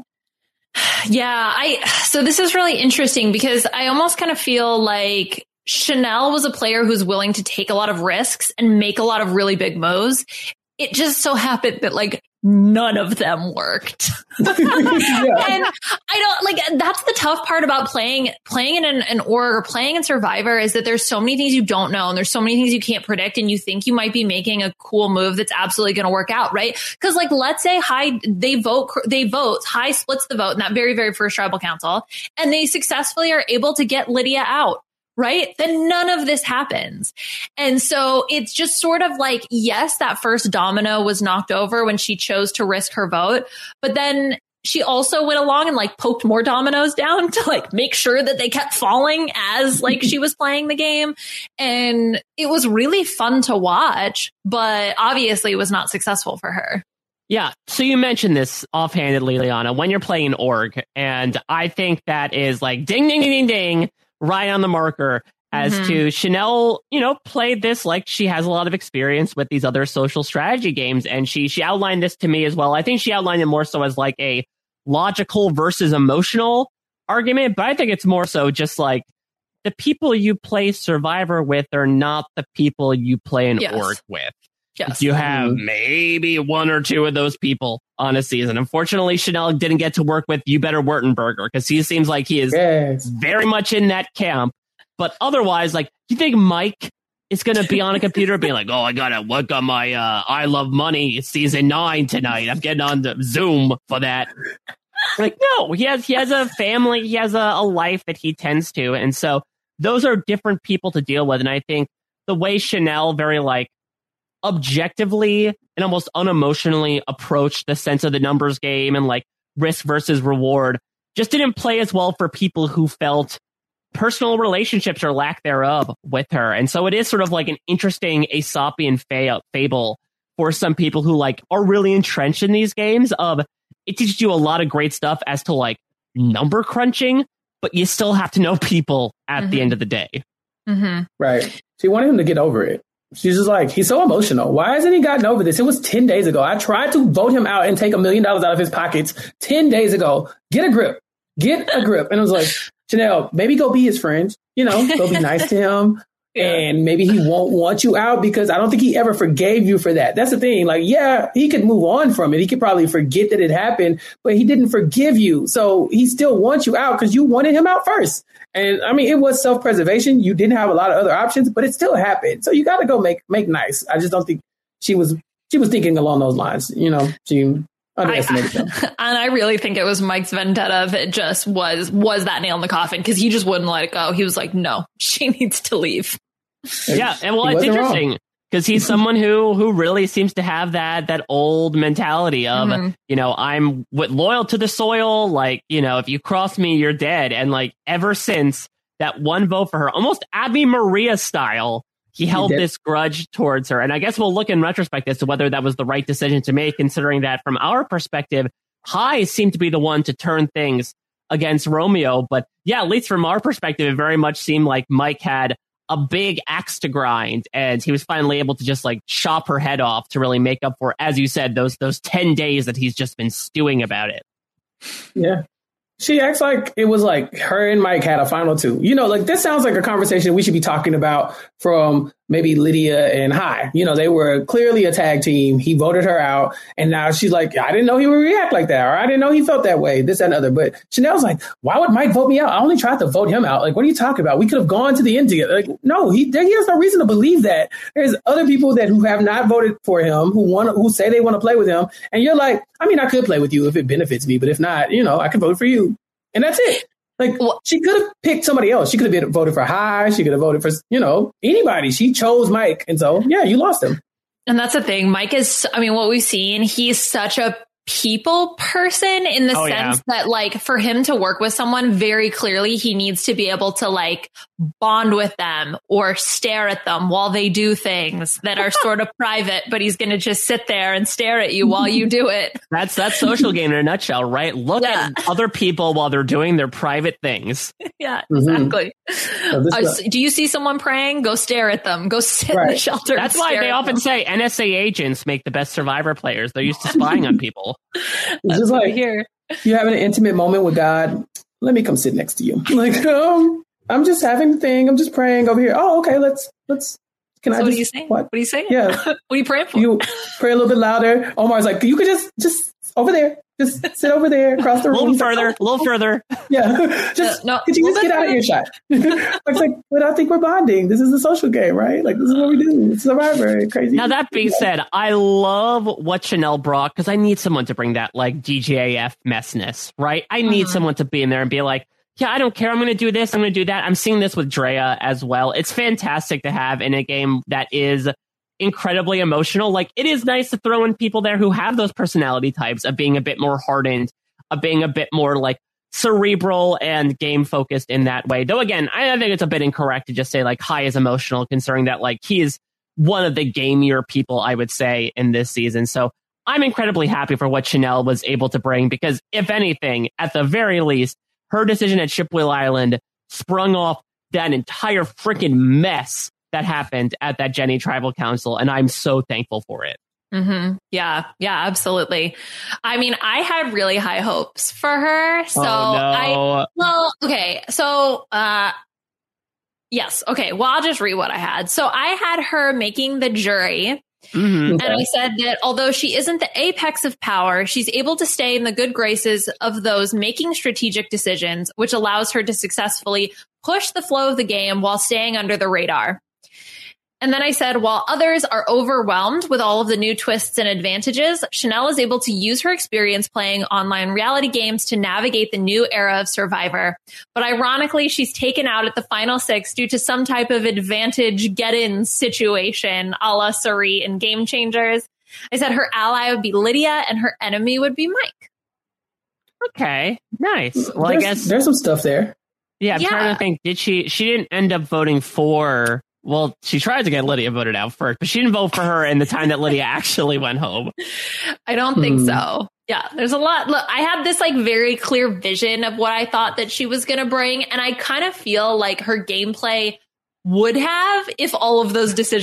Yeah, so this is really interesting because I almost kind of feel like Chanel was a player who's willing to take a lot of risks and make a lot of really big moves. It just so happened that none of them worked. And I don't that's the tough part about playing in an org or playing in Survivor, is that there's so many things you don't know and there's so many things you can't predict, and you think you might be making a cool move that's absolutely going to work out, right? Because let's say they vote, High splits the vote in that very, very first tribal council, and they successfully are able to get Lydia out. Right? Then none of this happens. And so it's just sort of yes, that first domino was knocked over when she chose to risk her vote, but then she also went along and poked more dominoes down to make sure that they kept falling as she was playing the game. And it was really fun to watch, but obviously it was not successful for her. Yeah. So you mentioned this offhandedly, Liana, when you're playing an org, and I think that is ding, ding, ding, ding, ding. Right on the marker as to Chanel, played this she has a lot of experience with these other social strategy games. And she outlined this to me as well. I think she outlined it more so as a logical versus emotional argument. But I think it's more so just the people you play Survivor with are not the people you play an org with. Yes. You have maybe 1 or 2 of those people on a season. Unfortunately, Chanel didn't get to work with You Better Wurtenberger because he seems like he is very much in that camp. But otherwise, you think Mike is going to be on a computer being like, oh, I got to work on my I Love Money season 9 tonight. I'm getting on the Zoom for that. No, he has a family. He has a life that he tends to. And so those are different people to deal with. And I think the way Chanel very objectively and almost unemotionally approached the sense of the numbers game and risk versus reward just didn't play as well for people who felt personal relationships or lack thereof with her. And so it is sort of an interesting Aesopian fable for some people who are really entrenched in these games of it teaches you a lot of great stuff as to number crunching, but you still have to know people at the end of the day. Right. So you want him to get over it. She's just like, he's so emotional. Why hasn't he gotten over this? It was 10 days ago. I tried to vote him out and take $1 million out of his pockets 10 days ago. Get a grip. And I was like, Chanel, maybe go be his friend. Go be nice to him. And maybe he won't want you out because I don't think he ever forgave you for that. That's the thing. Like, yeah, he could move on from it. He could probably forget that it happened, but he didn't forgive you. So he still wants you out because you wanted him out first. And I mean, it was self-preservation. You didn't have a lot of other options, but it still happened. So you got to go make nice. I just don't think she was thinking along those lines. She underestimated them. And I really think it was Mike's vendetta that just was that nail in the coffin because he just wouldn't let it go. He was like, no, she needs to leave. Yeah, and well, it's interesting because he's someone who really seems to have that old mentality of, I'm loyal to the soil. Like, if you cross me, you're dead. And like ever since that one vote for her, almost Abby Maria style, he held this grudge towards her. And I guess we'll look in retrospect as to whether that was the right decision to make, considering that from our perspective, Hai seemed to be the one to turn things against Romeo. But yeah, at least from our perspective, it very much seemed like Mike had a big axe to grind, and he was finally able to just like chop her head off to really make up for, as you said, those 10 days that he's just been stewing about it. Yeah. She acts like it was like her and Mike had a final two. Like this sounds like a conversation we should be talking about from maybe Lydia and Hai. They were clearly a tag team. He voted her out. And now she's like, I didn't know he would react like that. Or I didn't know he felt that way. This, that, and other. But Chanel's like, why would Mike vote me out? I only tried to vote him out. Like, what are you talking about? We could have gone to the end together. Like, no, he has no reason to believe that. There's other people who have not voted for him, who say they want to play with him. And you're like, I mean, I could play with you if it benefits me. But if not, I could vote for you. And that's it. Like, she could have picked somebody else. She could have voted for Hai. She could have voted for, anybody. She chose Mike. And so, yeah, you lost him. And that's the thing. Mike is, what we've seen, he's such a people person in the sense that like for him to work with someone, very clearly he needs to be able to like bond with them or stare at them while they do things that are sort of private, but he's going to just sit there and stare at you while you do it. That's social game in a nutshell, right? Look at other people while they're doing their private things. Yeah, exactly. Do you see someone praying? Go stare at them. Go sit in the shelter. That's why they often say NSA agents make the best Survivor players. They're used to spying on people. It's just like you're having an intimate moment with God. Let me come sit next to you. Like, I'm just having the thing. I'm just praying over here. Oh, okay. Let's. What are you saying? What are you saying? Yeah. What are you praying for? You pray a little bit louder. Omar's like, you could just over there. Just sit over there across the room. A little further. Yeah. Could you just get out of earshot? It's like, but I think we're bonding. This is a social game, right? Like, this is what we do. It's Survivor. Crazy. Now, that being said, I love what Chanel brought because I need someone to bring that, like, DJAF messness, right? I need someone to be in there and be like, yeah, I don't care. I'm going to do this. I'm going to do that. I'm seeing this with Drea as well. It's fantastic to have in a game that is incredibly emotional. Like, it is nice to throw in people there who have those personality types of being a bit more hardened, of being a bit more like cerebral and game focused in that way. Though again, I think it's a bit incorrect to just say like Hai is emotional, considering that like he is one of the gamier people, I would say, in this season. So I'm incredibly happy for what Chanel was able to bring, because if anything, at the very least, her decision at Shipwheel Island sprung off that entire freaking mess that happened at that Jenny Tribal Council, and I'm so thankful for it. Mm-hmm. Yeah, absolutely. I mean, I had really high hopes for her. So yes. Okay. Well, I'll just read what I had. So I had her making the jury. Mm-hmm. And I said that although she isn't the apex of power, she's able to stay in the good graces of those making strategic decisions, which allows her to successfully push the flow of the game while staying under the radar. And then I said, while others are overwhelmed with all of the new twists and advantages, Chanel is able to use her experience playing online reality games to navigate the new era of Survivor. But ironically, she's taken out at the final 6 due to some type of advantage get-in situation a la Suri in Game Changers. I said her ally would be Lydia and her enemy would be Mike. Okay, nice. Well, I guess there's some stuff there. Yeah, I'm trying to think. Did she didn't end up voting for... Well, she tried to get Lydia voted out first, but she didn't vote for her in the time that Lydia actually went home. I don't think so. Yeah, there's a lot. Look, I had this like very clear vision of what I thought that she was going to bring. And I kind of feel like her gameplay would have if all of those decisions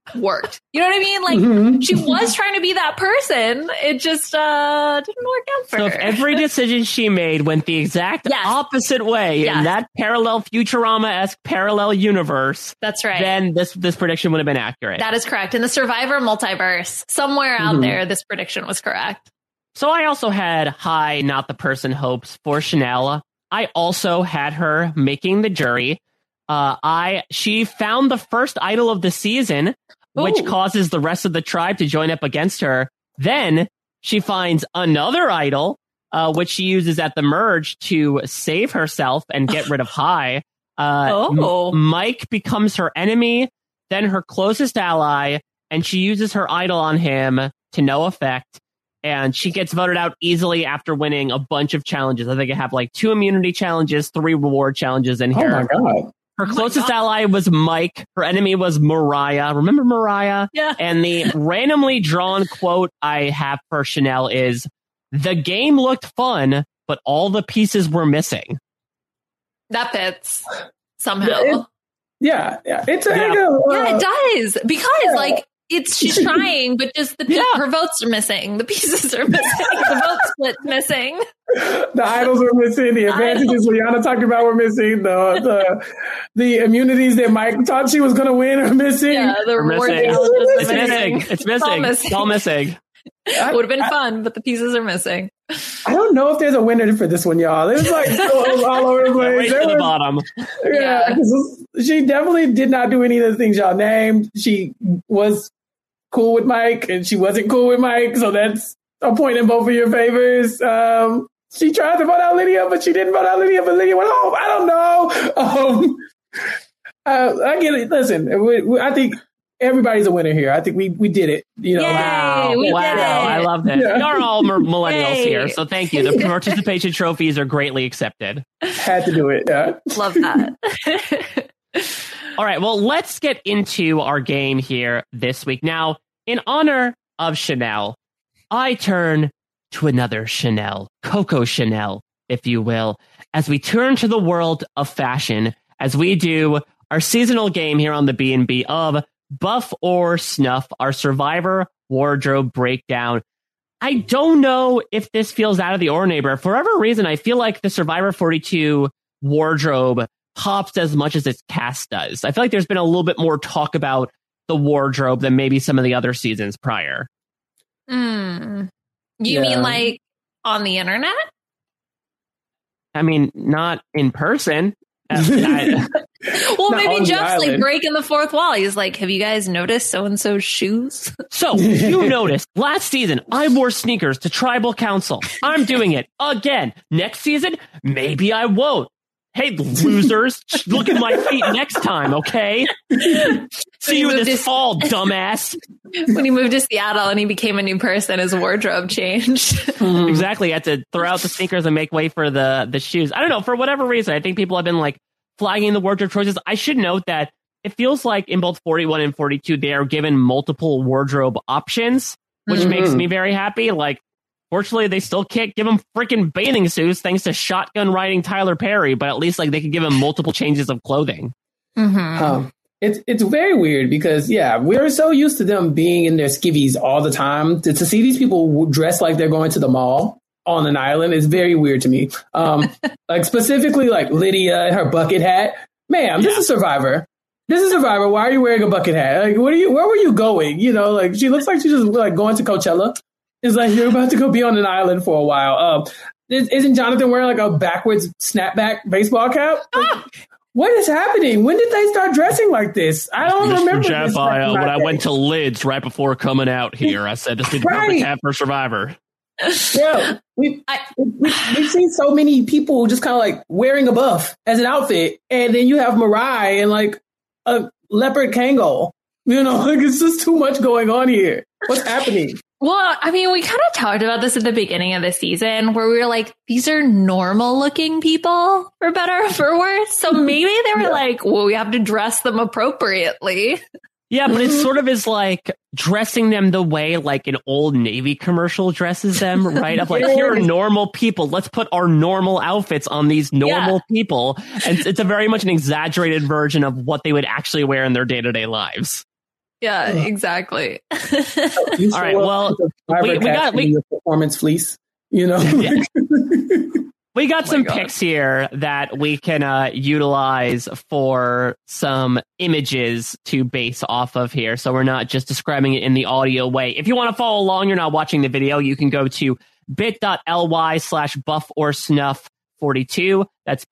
worked. You know what I mean? Like she was trying to be that person. It just didn't work out for her. So if every decision she made went the exact opposite way in that parallel Futurama-esque parallel universe, that's right. Then this prediction would have been accurate. That is correct. In the Survivor multiverse, somewhere out there, this prediction was correct. So I also had high not the person hopes for Chanel. I also had her making the jury. She found the first idol of the season, which causes the rest of the tribe to join up against her. Then she finds another idol, which she uses at the merge to save herself and get rid of Hai. Mike becomes her enemy, then her closest ally, and she uses her idol on him to no effect. And she gets voted out easily after winning a bunch of challenges. I think I have like 2 immunity challenges, 3 reward challenges in here. Oh my God. Her closest ally was Mike. Her enemy was Mariah. Remember Mariah? Yeah. And the randomly drawn quote I have for Chanel is, "The game looked fun, but all the pieces were missing." That fits somehow. It does. Because she's trying, but just her votes are missing. The pieces are missing. The vote split missing. The idols were missing. The advantages Liana talked about were missing. The immunities that Mike thought she was going to win are missing. Yeah, the reward it's missing. It's missing. It's all missing. It would have been fun, but the pieces are missing. I don't know if there's a winner for this one, y'all. It was like all over the place. Right to the bottom. Yeah, she definitely did not do any of the things y'all named. She was cool with Mike, and she wasn't cool with Mike, so that's a point in both of your favors. She tried to vote out Lydia, but she didn't vote out Lydia, but Lydia went home. I don't know. I get it. Listen, I think everybody's a winner here. I think we did it. You know, Yay, we did it. I love this. Yeah. You're all millennials here, so thank you. The participation trophies are greatly accepted. Had to do it. Yeah. Love that. All right, well, let's get into our game here this week. Now, in honor of Chanel, I turn to another Chanel, Coco Chanel, if you will, as we turn to the world of fashion, as we do our seasonal game here on the B&B of Buff or Snuff, our Survivor wardrobe breakdown. I don't know if this feels out of the ordinary, but for whatever reason, I feel like the Survivor 42 wardrobe pops as much as its cast does. I feel like there's been a little bit more talk about the wardrobe than maybe some of the other seasons prior. You mean like on the internet? I mean, not in person. Well, maybe Jeff's like breaking the fourth wall. He's like, have you guys noticed so-and-so's shoes? So you noticed last season, I wore sneakers to tribal council. I'm doing it again. Next season, maybe I won't. Hey, losers, look at my feet next time, okay? See you this fall, dumbass. When he moved to Seattle and he became a new person, his wardrobe changed. Exactly. He had to throw out the sneakers and make way for the shoes. I don't know. For whatever reason, I think people have been like flagging the wardrobe choices. I should note that it feels like in both 41 and 42, they are given multiple wardrobe options, which makes me very happy. Like, fortunately, they still can't give him freaking bathing suits thanks to shotgun riding Tyler Perry, but at least like they can give him multiple changes of clothing. It's very weird because, we're so used to them being in their skivvies all the time. To see these people dress like they're going to the mall on an island is very weird to me. Like specifically like Lydia and her bucket hat. Ma'am, this is Survivor. This is Survivor. Why are you wearing a bucket hat? Like, where were you going? You know, like she looks like she's just like going to Coachella. It's like you're about to go be on an island for a while. Isn't Jonathan wearing like a backwards snapback baseball cap? Like, what is happening? When did they start dressing like this? I don't remember. Jeff, when I went to Lids right before coming out here, I said this is the perfect hat for Survivor. Yeah, we've seen so many people just kind of like wearing a buff as an outfit, and then you have Mariah and like a leopard Kangol. You know, like it's just too much going on here. What's happening? Well, I mean, we kind of talked about this at the beginning of the season where we were like, these are normal looking people, for better or for worse. So maybe they were like, well, we have to dress them appropriately. Yeah, but it sort of is like dressing them the way like an Old Navy commercial dresses them, right? Of like, here are normal people. Let's put our normal outfits on these normal people. And it's a very much an exaggerated version of what they would actually wear in their day-to-day lives. Yeah, exactly. All right. Well, we got your performance fleece. You know, we got some picks here that we can utilize for some images to base off of here. So we're not just describing it in the audio way. If you want to follow along, you're not watching the video, you can go to bit.ly/bufforsnuff42. That's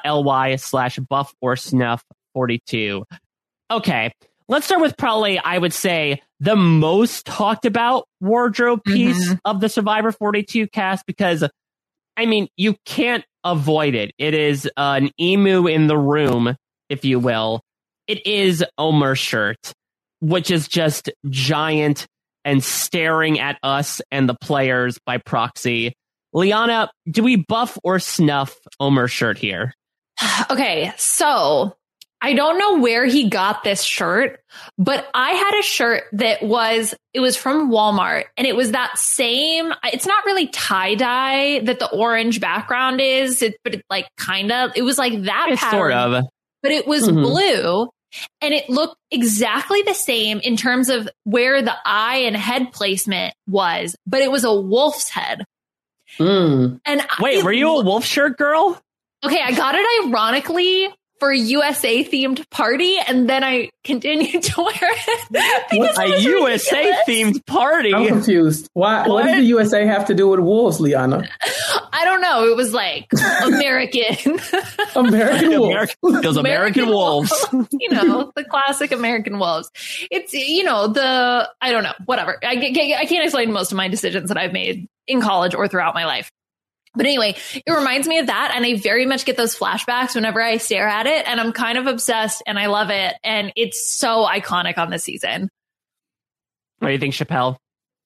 bit.ly/bufforsnuff42. Okay. Let's start with probably, I would say, the most talked about wardrobe piece of the Survivor 42 cast, because, I mean, you can't avoid it. It is an emu in the room, if you will. It is Omer's shirt, which is just giant and staring at us and the players by proxy. Liana, do we buff or snuff Omer's shirt here? Okay, so I don't know where he got this shirt, but I had a shirt that was from Walmart, and it was that same, it's not really tie-dye that the orange background is, but it like kind of, it was like that it's pattern, sort of, but it was blue, and it looked exactly the same in terms of where the eye and head placement was, but it was a wolf's head. And wait, were you a wolf shirt girl? Okay, I got it ironically for a USA themed party, and then I continued to wear it. A USA themed party? I'm confused. Why? What did the USA have to do with wolves, Liana? I don't know. It was like American. American wolves. Those American wolves. You know, the classic American wolves. It's, you know, I don't know, whatever. I can't explain most of my decisions that I've made in college or throughout my life. But anyway, it reminds me of that. And I very much get those flashbacks whenever I stare at it. And I'm kind of obsessed and I love it. And it's so iconic on this season. What do you think, Chappelle?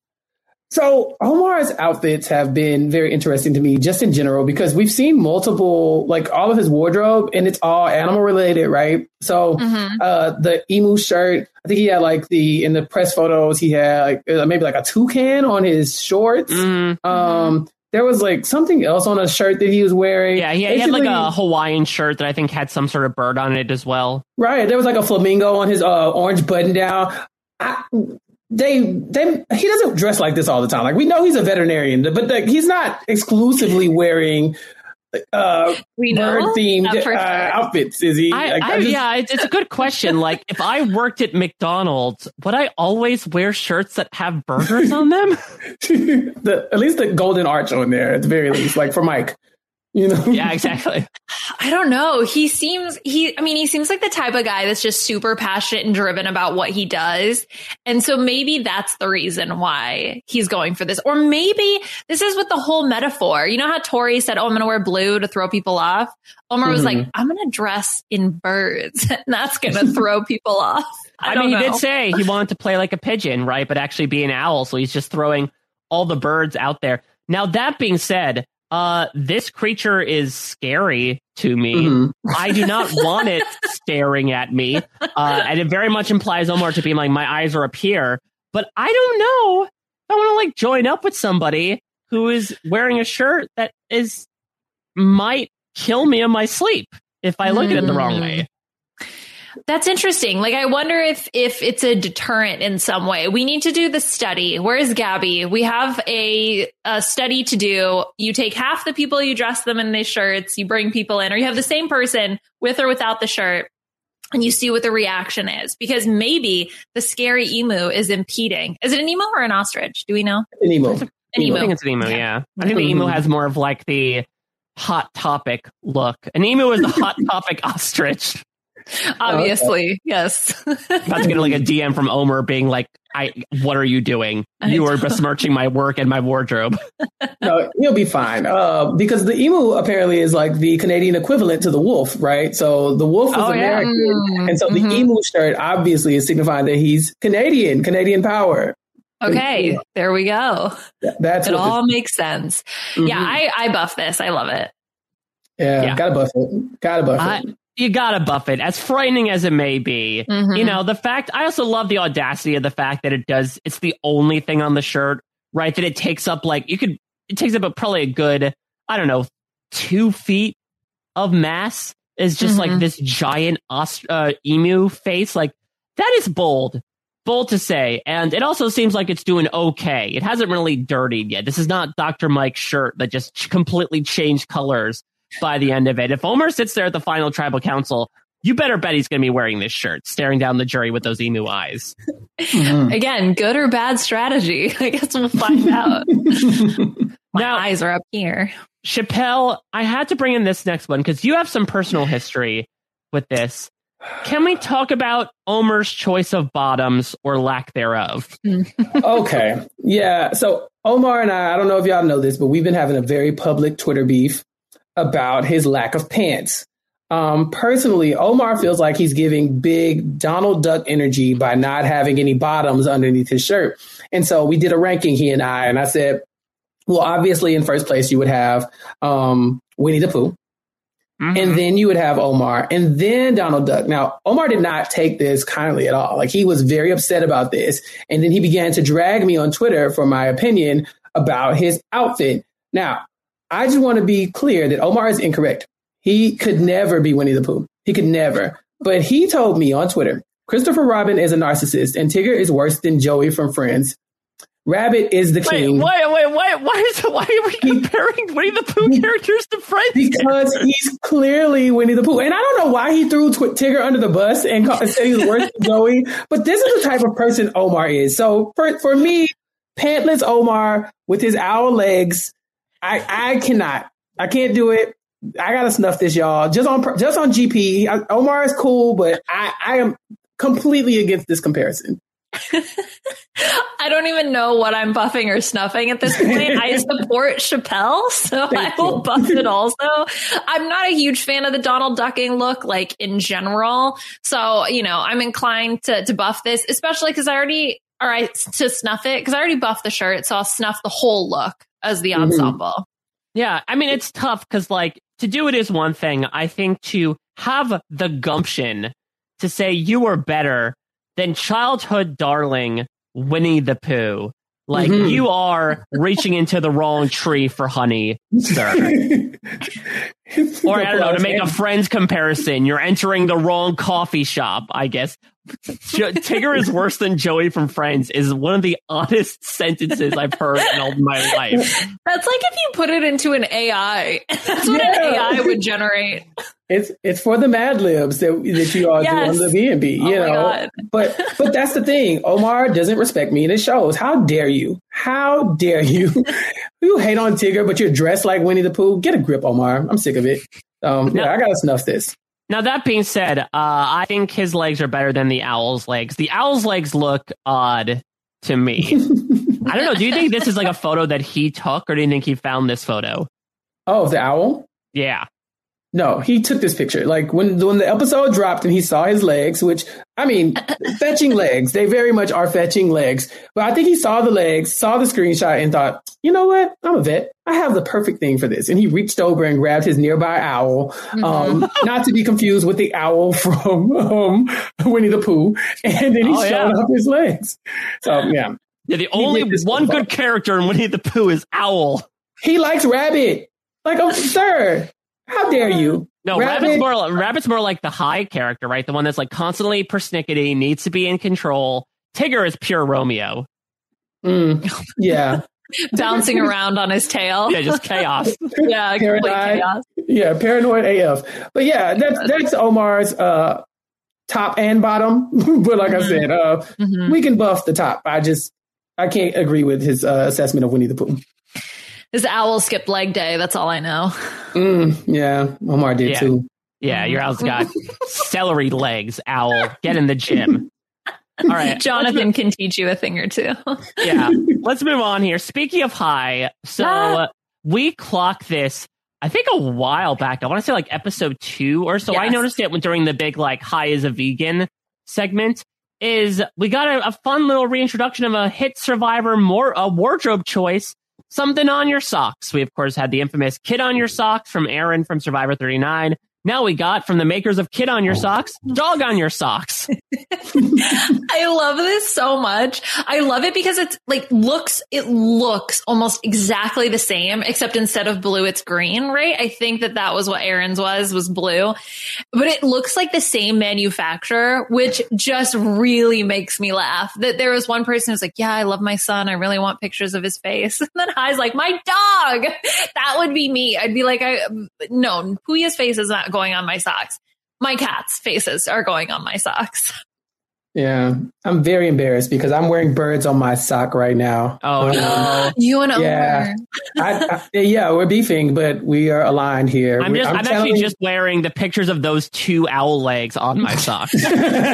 So Omar's outfits have been very interesting to me just in general, because we've seen multiple, like all of his wardrobe, and it's all animal related, right? So the emu shirt, I think he had like in the press photos, he had like maybe like a toucan on his shorts. There was like something else on a shirt that he was wearing. Yeah, he had like a Hawaiian shirt that I think had some sort of bird on it as well. Right. There was like a flamingo on his orange button down. He doesn't dress like this all the time. Like, we know he's a veterinarian, but he's not exclusively wearing bird-themed outfits, is he? Yeah, it's a good question. Like, if I worked at McDonald's, would I always wear shirts that have burgers on them? At least the golden arch on there, at the very least, like for Mike. You know? Yeah, exactly. I don't know. He seems like the type of guy that's just super passionate and driven about what he does. And so maybe that's the reason why he's going for this. Or maybe this is with the whole metaphor. You know how Tori said, oh, I'm going to wear blue to throw people off? Omar was like, I'm going to dress in birds. And that's going to throw people off. I mean, he did say he wanted to play like a pigeon, right? But actually be an owl. So he's just throwing all the birds out there. Now, that being said, this creature is scary to me. I do not want it staring at me. And it very much implies Omar to be like, my eyes are up here. But I don't know if I want to like join up with somebody who is wearing a shirt that might kill me in my sleep if I look at it the wrong way. That's interesting. Like, I wonder if it's a deterrent in some way. We need to do the study. Where is Gabby? We have a study to do. You take half the people, you dress them in these shirts, you bring people in, or you have the same person with or without the shirt, and you see what the reaction is. Because maybe the scary emu is impeding. Is it an emu or an ostrich? Do we know? An emu. An emu. I think it's an emu, yeah. I think the emu has more of like the Hot Topic look. An emu is the Hot Topic ostrich. Obviously, yes. About to get like a DM from Omer being like, what are you doing? You are besmirching my work and my wardrobe. No, he'll be fine. Because the emu apparently is like the Canadian equivalent to the wolf, right? So the wolf is American. Yeah. And so the emu shirt obviously is signifying that he's Canadian power. Okay, there we go. That's it all makes sense. Yeah, I buff this. I love it. Yeah, gotta buff it. You gotta buff it, as frightening as it may be. You know, I also love the audacity of the fact that it's the only thing on the shirt, right? That it takes up it takes up probably a good, 2 feet of mass is just like this giant emu face. Like, that is bold. bold to say, and it also seems like it's doing okay. It hasn't really dirtied yet. This is not Dr. Mike's shirt that just completely changed colors by the end of it. If Omar sits there at the final tribal council, you better bet he's going to be wearing this shirt, staring down the jury with those emu eyes. Again, good or bad strategy? I guess we'll find out. My eyes are up here. Chappelle, I had to bring in this next one because you have some personal history with this. Can we talk about Omar's choice of bottoms or lack thereof? Okay. Yeah. So Omar and I don't know if y'all know this, but we've been having a very public Twitter beef about his lack of pants. Personally, Omar feels like he's giving big Donald Duck energy by not having any bottoms underneath his shirt. And so we did a ranking, he and I said, well, obviously in first place, you would have Winnie the Pooh. Mm-hmm. And then you would have Omar and then Donald Duck. Now, Omar did not take this kindly at all. Like, he was very upset about this. And then he began to drag me on Twitter for my opinion about his outfit. Now, I just want to be clear that Omar is incorrect. He could never be Winnie the Pooh. He could never. But he told me on Twitter, Christopher Robin is a narcissist and Tigger is worse than Joey from Friends. Rabbit is the king. Why are we comparing Winnie the Pooh characters to Friends? Because he's clearly Winnie the Pooh. And I don't know why he threw Tigger under the bus and said he was worse than Joey. But this is the type of person Omar is. So for me, pantless Omar with his owl legs, I can't do it. I gotta snuff this, y'all. Just on GP. Omar is cool, but I am completely against this comparison. I don't even know what I'm buffing or snuffing at this point. I support Chappelle, so I will buff it also. I'm not a huge fan of the Donald Ducking look, like, in general. So, I'm inclined to buff this, especially because to snuff it, because I already buffed the shirt, so I'll snuff the whole look as the ensemble. Mm-hmm. Yeah, I mean, it's tough because, like, to do it is one thing. I think to have the gumption to say you are better than childhood darling Winnie the Pooh, like, you are reaching into the wrong tree for honey, sir. Or, I don't know, to make a Friends comparison, you're entering the wrong coffee shop, I guess. Tigger is worse than Joey from Friends is one of the oddest sentences I've heard in all my life. That's like if you put it into an AI. That's what an AI would generate. It's for the Mad Libs that you all do on the B&B, you know. God. But that's the thing. Omar doesn't respect me, and it shows. How dare you? How dare you? You hate on Tigger, but you're dressed like Winnie the Pooh. Get a grip, Omar. I'm sick of it. I gotta snuff this. Now, that being said, I think his legs are better than the owl's legs. The owl's legs look odd to me. I don't know. Do you think this is like a photo that he took, or do you think he found this photo? Oh, the owl? Yeah. No, he took this picture. Like, when the episode dropped and he saw his legs, which, I mean, fetching legs. They very much are fetching legs. But I think he saw the legs, saw the screenshot, and thought, you know what? I'm a vet. I have the perfect thing for this. And he reached over and grabbed his nearby owl, not to be confused with the owl from Winnie the Pooh. And then he showed off his legs. So, yeah. Yeah, the only one good character in Winnie the Pooh is Owl. He likes Rabbit. Like, oh, sir. How dare you? No, Rabbit's more like the high character, right? The one that's like constantly persnickety, needs to be in control. Tigger is pure Romeo. Yeah. Bouncing around on his tail. Yeah, just chaos. Yeah, complete chaos. Yeah, paranoid AF. But yeah, that's Omar's top and bottom. But like I said, we can buff the top. I can't agree with his assessment of Winnie the Pooh. His owl skipped leg day. That's all I know. Yeah, Omar did too. Yeah, your owl's got celery legs, Owl. Get in the gym. All right. Jonathan can teach you a thing or two. Yeah. Let's move on here. Speaking of high, so we clocked this, I think, a while back. I want to say like episode 2 or so. Yes. I noticed it during the big like high is a vegan segment. Is we got a fun little reintroduction of a hit Survivor wardrobe choice. Something on your socks. We, of course, had the infamous Kid on Your Socks from Aaron from Survivor 39. Now we got from the makers of Kid on Your Socks, Dog on Your Socks. I love this so much. I love it because it's like it looks almost exactly the same, except instead of blue, it's green, right? I think that was what Aaron's was blue, but it looks like the same manufacturer, which just really makes me laugh. That there was one person who's like, yeah, I love my son. I really want pictures of his face. And then Hi's like, my dog. That would be me. I'd be like, no, Puya's face is not going on my socks. My cat's faces are going on my socks. Yeah, I'm very embarrassed because I'm wearing birds on my sock right now. Oh no! You and Omar. Yeah, we're beefing, but we are aligned here. I'm actually just wearing the pictures of those 2 owl legs on my socks. Winnie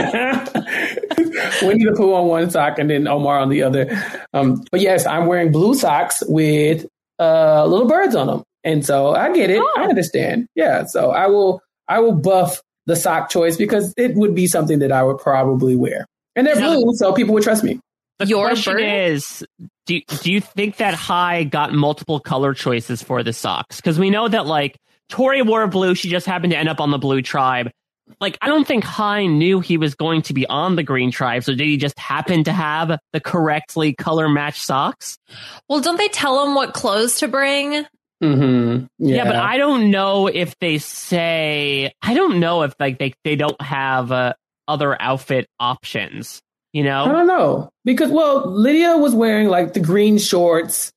the Pooh on one sock and then Omar on the other. But yes, I'm wearing blue socks with little birds on them, and so I get it. I understand. Yeah, so I will buff the sock choice because it would be something that I would probably wear. And they're blue, so people would trust me. The question is, do you think that Hi got multiple color choices for the socks? Because we know that, like, Tori wore blue. She just happened to end up on the blue tribe. Like, I don't think Hi knew he was going to be on the green tribe. So did he just happen to have the correctly color matched socks? Well, don't they tell him what clothes to bring? Mm-hmm. Yeah, but I don't know if they say. I don't know if like they don't have other outfit options. You know, I don't know because Lydia was wearing like the green shorts.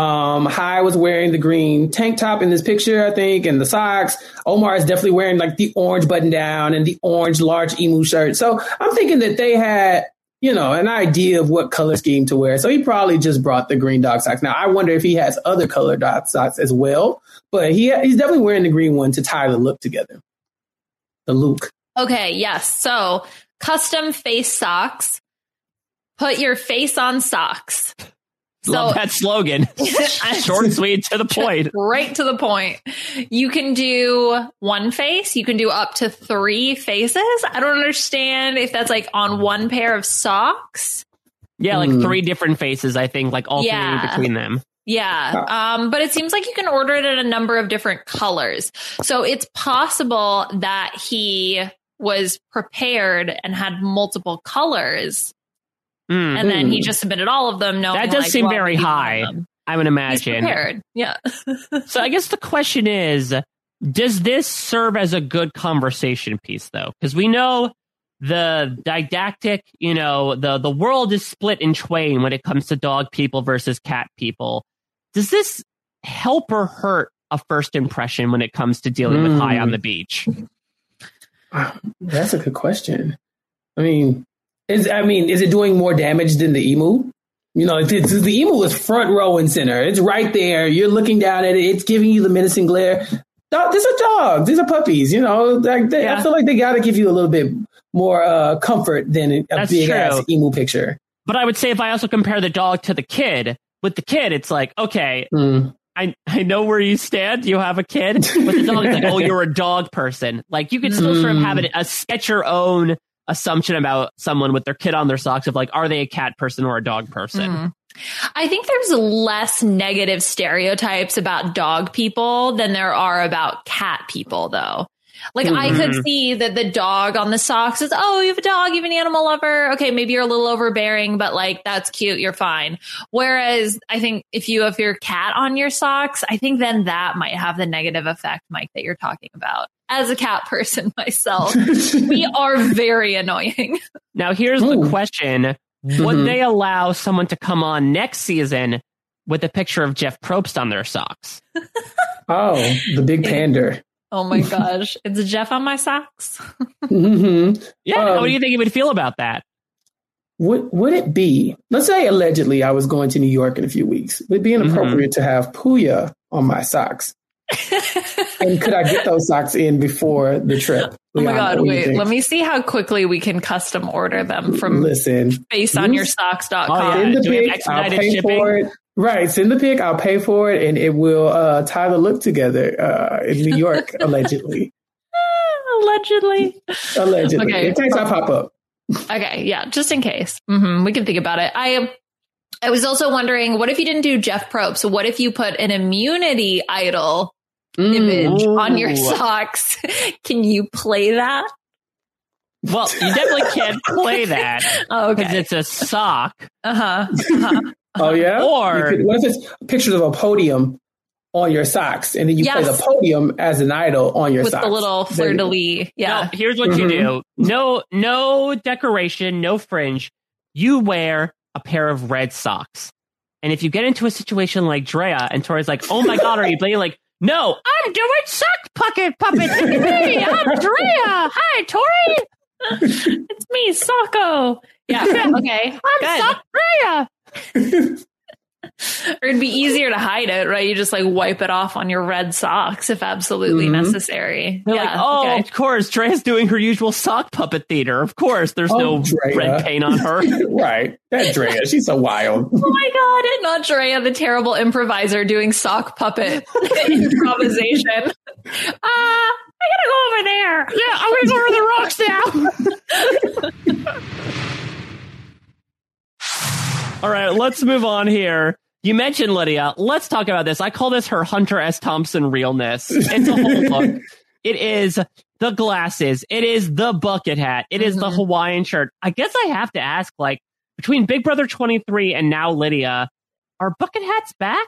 Hi was wearing the green tank top in this picture, I think, and the socks. Omar is definitely wearing like the orange button down and the orange large emu shirt. So I'm thinking that they had, an idea of what color scheme to wear. So he probably just brought the green dog socks. Now, I wonder if he has other colored dog socks as well, but he's definitely wearing the green one to tie the look together. The look. Okay, yes. So custom face socks. Put your face on socks. Love that slogan. Short, sweet, to the point. Right to the point. You can do one face. You can do up to 3 faces. I don't understand if that's like on one pair of socks. Yeah, like 3 different faces, I think, like alternating between them. Yeah. But it seems like you can order it in a number of different colors. So it's possible that he was prepared and had multiple colors. And then he just submitted all of them. That does seem very high, I would imagine. He's prepared. Yeah. So I guess the question is, does this serve as a good conversation piece, though? Because we know the didactic, the world is split in twain when it comes to dog people versus cat people. Does this help or hurt a first impression when it comes to dealing with Hi on the beach? That's a good question. Is it doing more damage than the emu? The emu is front row and center. It's right there. You're looking down at it. It's giving you the menacing glare. These are dogs. These are puppies. I feel like they got to give you a little bit more comfort than a big ass emu picture. But I would say if I also compare the dog to the kid, with the kid, it's like, okay, I know where you stand. You have a kid. With the dog, it's like, oh, you're a dog person. Like, you could still sort of have a sketch your own assumption about someone with their kid on their socks of like, are they a cat person or a dog person? I think there's less negative stereotypes about dog people than there are about cat people, though. Like, I could see that the dog on the socks is, oh, you have a dog, you have an animal lover. Okay, maybe you're a little overbearing, but like, that's cute. You're fine. Whereas I think if you have your cat on your socks, I think then that might have the negative effect, Mike, that you're talking about. As a cat person myself, we are very annoying. Now, here's the question. Would they allow someone to come on next season with a picture of Jeff Probst on their socks? Oh, the big pander. Oh my gosh. It's Jeff on my socks. Yeah. How do you think he would feel about that? Would it be, let's say allegedly I was going to New York in a few weeks. Would it be inappropriate to have Puya on my socks? And could I get those socks in before the trip? Oh my God, wait. Let me see how quickly we can custom order them from faceonyoursocks.com. Send the pic, I'll pay for it. Right, send the pic, I'll pay for it, and it will tie the look together in New York, allegedly. Allegedly. Okay. In case I pop up. Okay, yeah, just in case. We can think about it. I was also wondering, what if you didn't do Jeff Probst? So what if you put an immunity idol image on your socks. Can you play that? Well, you definitely can't play that. Oh, because it's a sock. Oh, yeah? Or what if it's pictures of a podium on your socks, and then you play the podium as an idol on your with socks? With the little fleur-de-lis. Yeah. No, here's what you do. No decoration, no fringe. You wear a pair of red socks. And if you get into a situation like Drea, and Tori's like, oh my God, are you playing? Like, no, I'm doing sock puppet. Look at me. I'm Drea. Hi, Tori. It's me, Socko. Yeah. Okay. I'm Sock Drea. Or it'd be easier to hide it, right? You just like wipe it off on your red socks if absolutely necessary. They're like, oh, of course, Drea's doing her usual sock puppet theater. Of course, there's no red paint on her. Right. That Drea, she's so wild. Oh my God, not Drea, the terrible improviser doing sock puppet improvisation. I gotta go over there. Yeah, I'm gonna go over the rocks now. All right, let's move on here. You mentioned Lydia. Let's talk about this. I call this her Hunter S. Thompson realness. It's a whole look. It is the glasses. It is the bucket hat. It is the Hawaiian shirt. I guess I have to ask, like, between Big Brother 23 and now Lydia, are bucket hats back?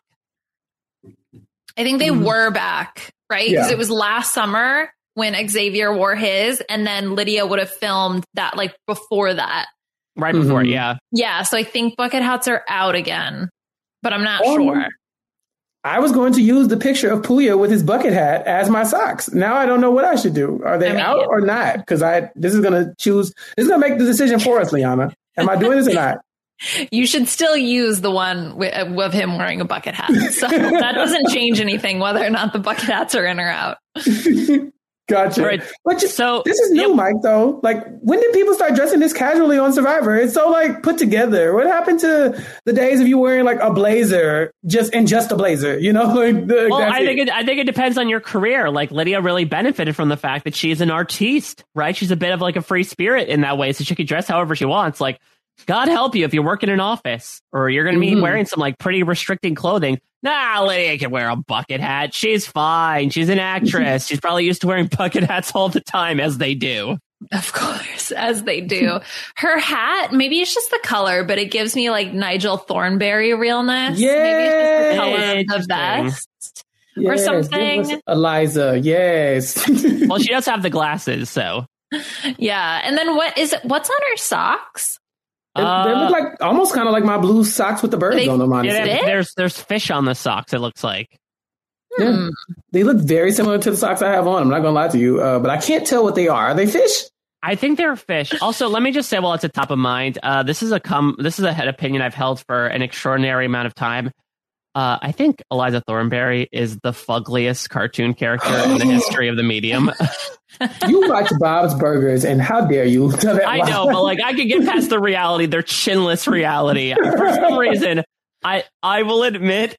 I think they were back, right? Because it was last summer when Xavier wore his, and then Lydia would have filmed that like before that. Right before, yeah. Yeah, so I think bucket hats are out again, but I'm not sure. I was going to use the picture of Puya with his bucket hat as my socks. Now I don't know what I should do. Are they out or not? Because this is going to make the decision for us, Liana. Am I doing this or not? You should still use the one with him wearing a bucket hat. So that doesn't change anything whether or not the bucket hats are in or out. Gotcha. Right. But so this is new, Mike, though. Like, when did people start dressing this casually on Survivor? It's so like put together. What happened to the days of you wearing like a blazer, just a blazer? You know, like I think it depends on your career. Like, Lydia really benefited from the fact that she's an artiste, right? She's a bit of like a free spirit in that way, so she could dress however she wants. Like, God help you if you work in an office or you're going to be wearing some like pretty restricting clothing. Nah, Lydia can wear a bucket hat. She's fine. She's an actress. She's probably used to wearing bucket hats all the time, as they do. Of course, as they do. Her hat, maybe it's just the color, but it gives me like Nigel Thornberry realness. Yeah. Maybe it's just the color of the vest or something. Eliza, yes. Well, she does have the glasses, so. Yeah. And then what's on her socks? They look like almost kind of like my blue socks with the birds on them. Honestly, there's fish on the socks. It looks like. Yeah, they look very similar to the socks I have on. I'm not gonna lie to you, but I can't tell what they are. Are they fish? I think they're fish. Also, let me just say, while it's at top of mind, this is a head opinion I've held for an extraordinary amount of time. I think Eliza Thornberry is the fuggliest cartoon character in the history of the medium. You watch Bob's Burgers, and how dare you tell that? I know, but like I could get past the reality, their chinless reality. For some reason, I will admit,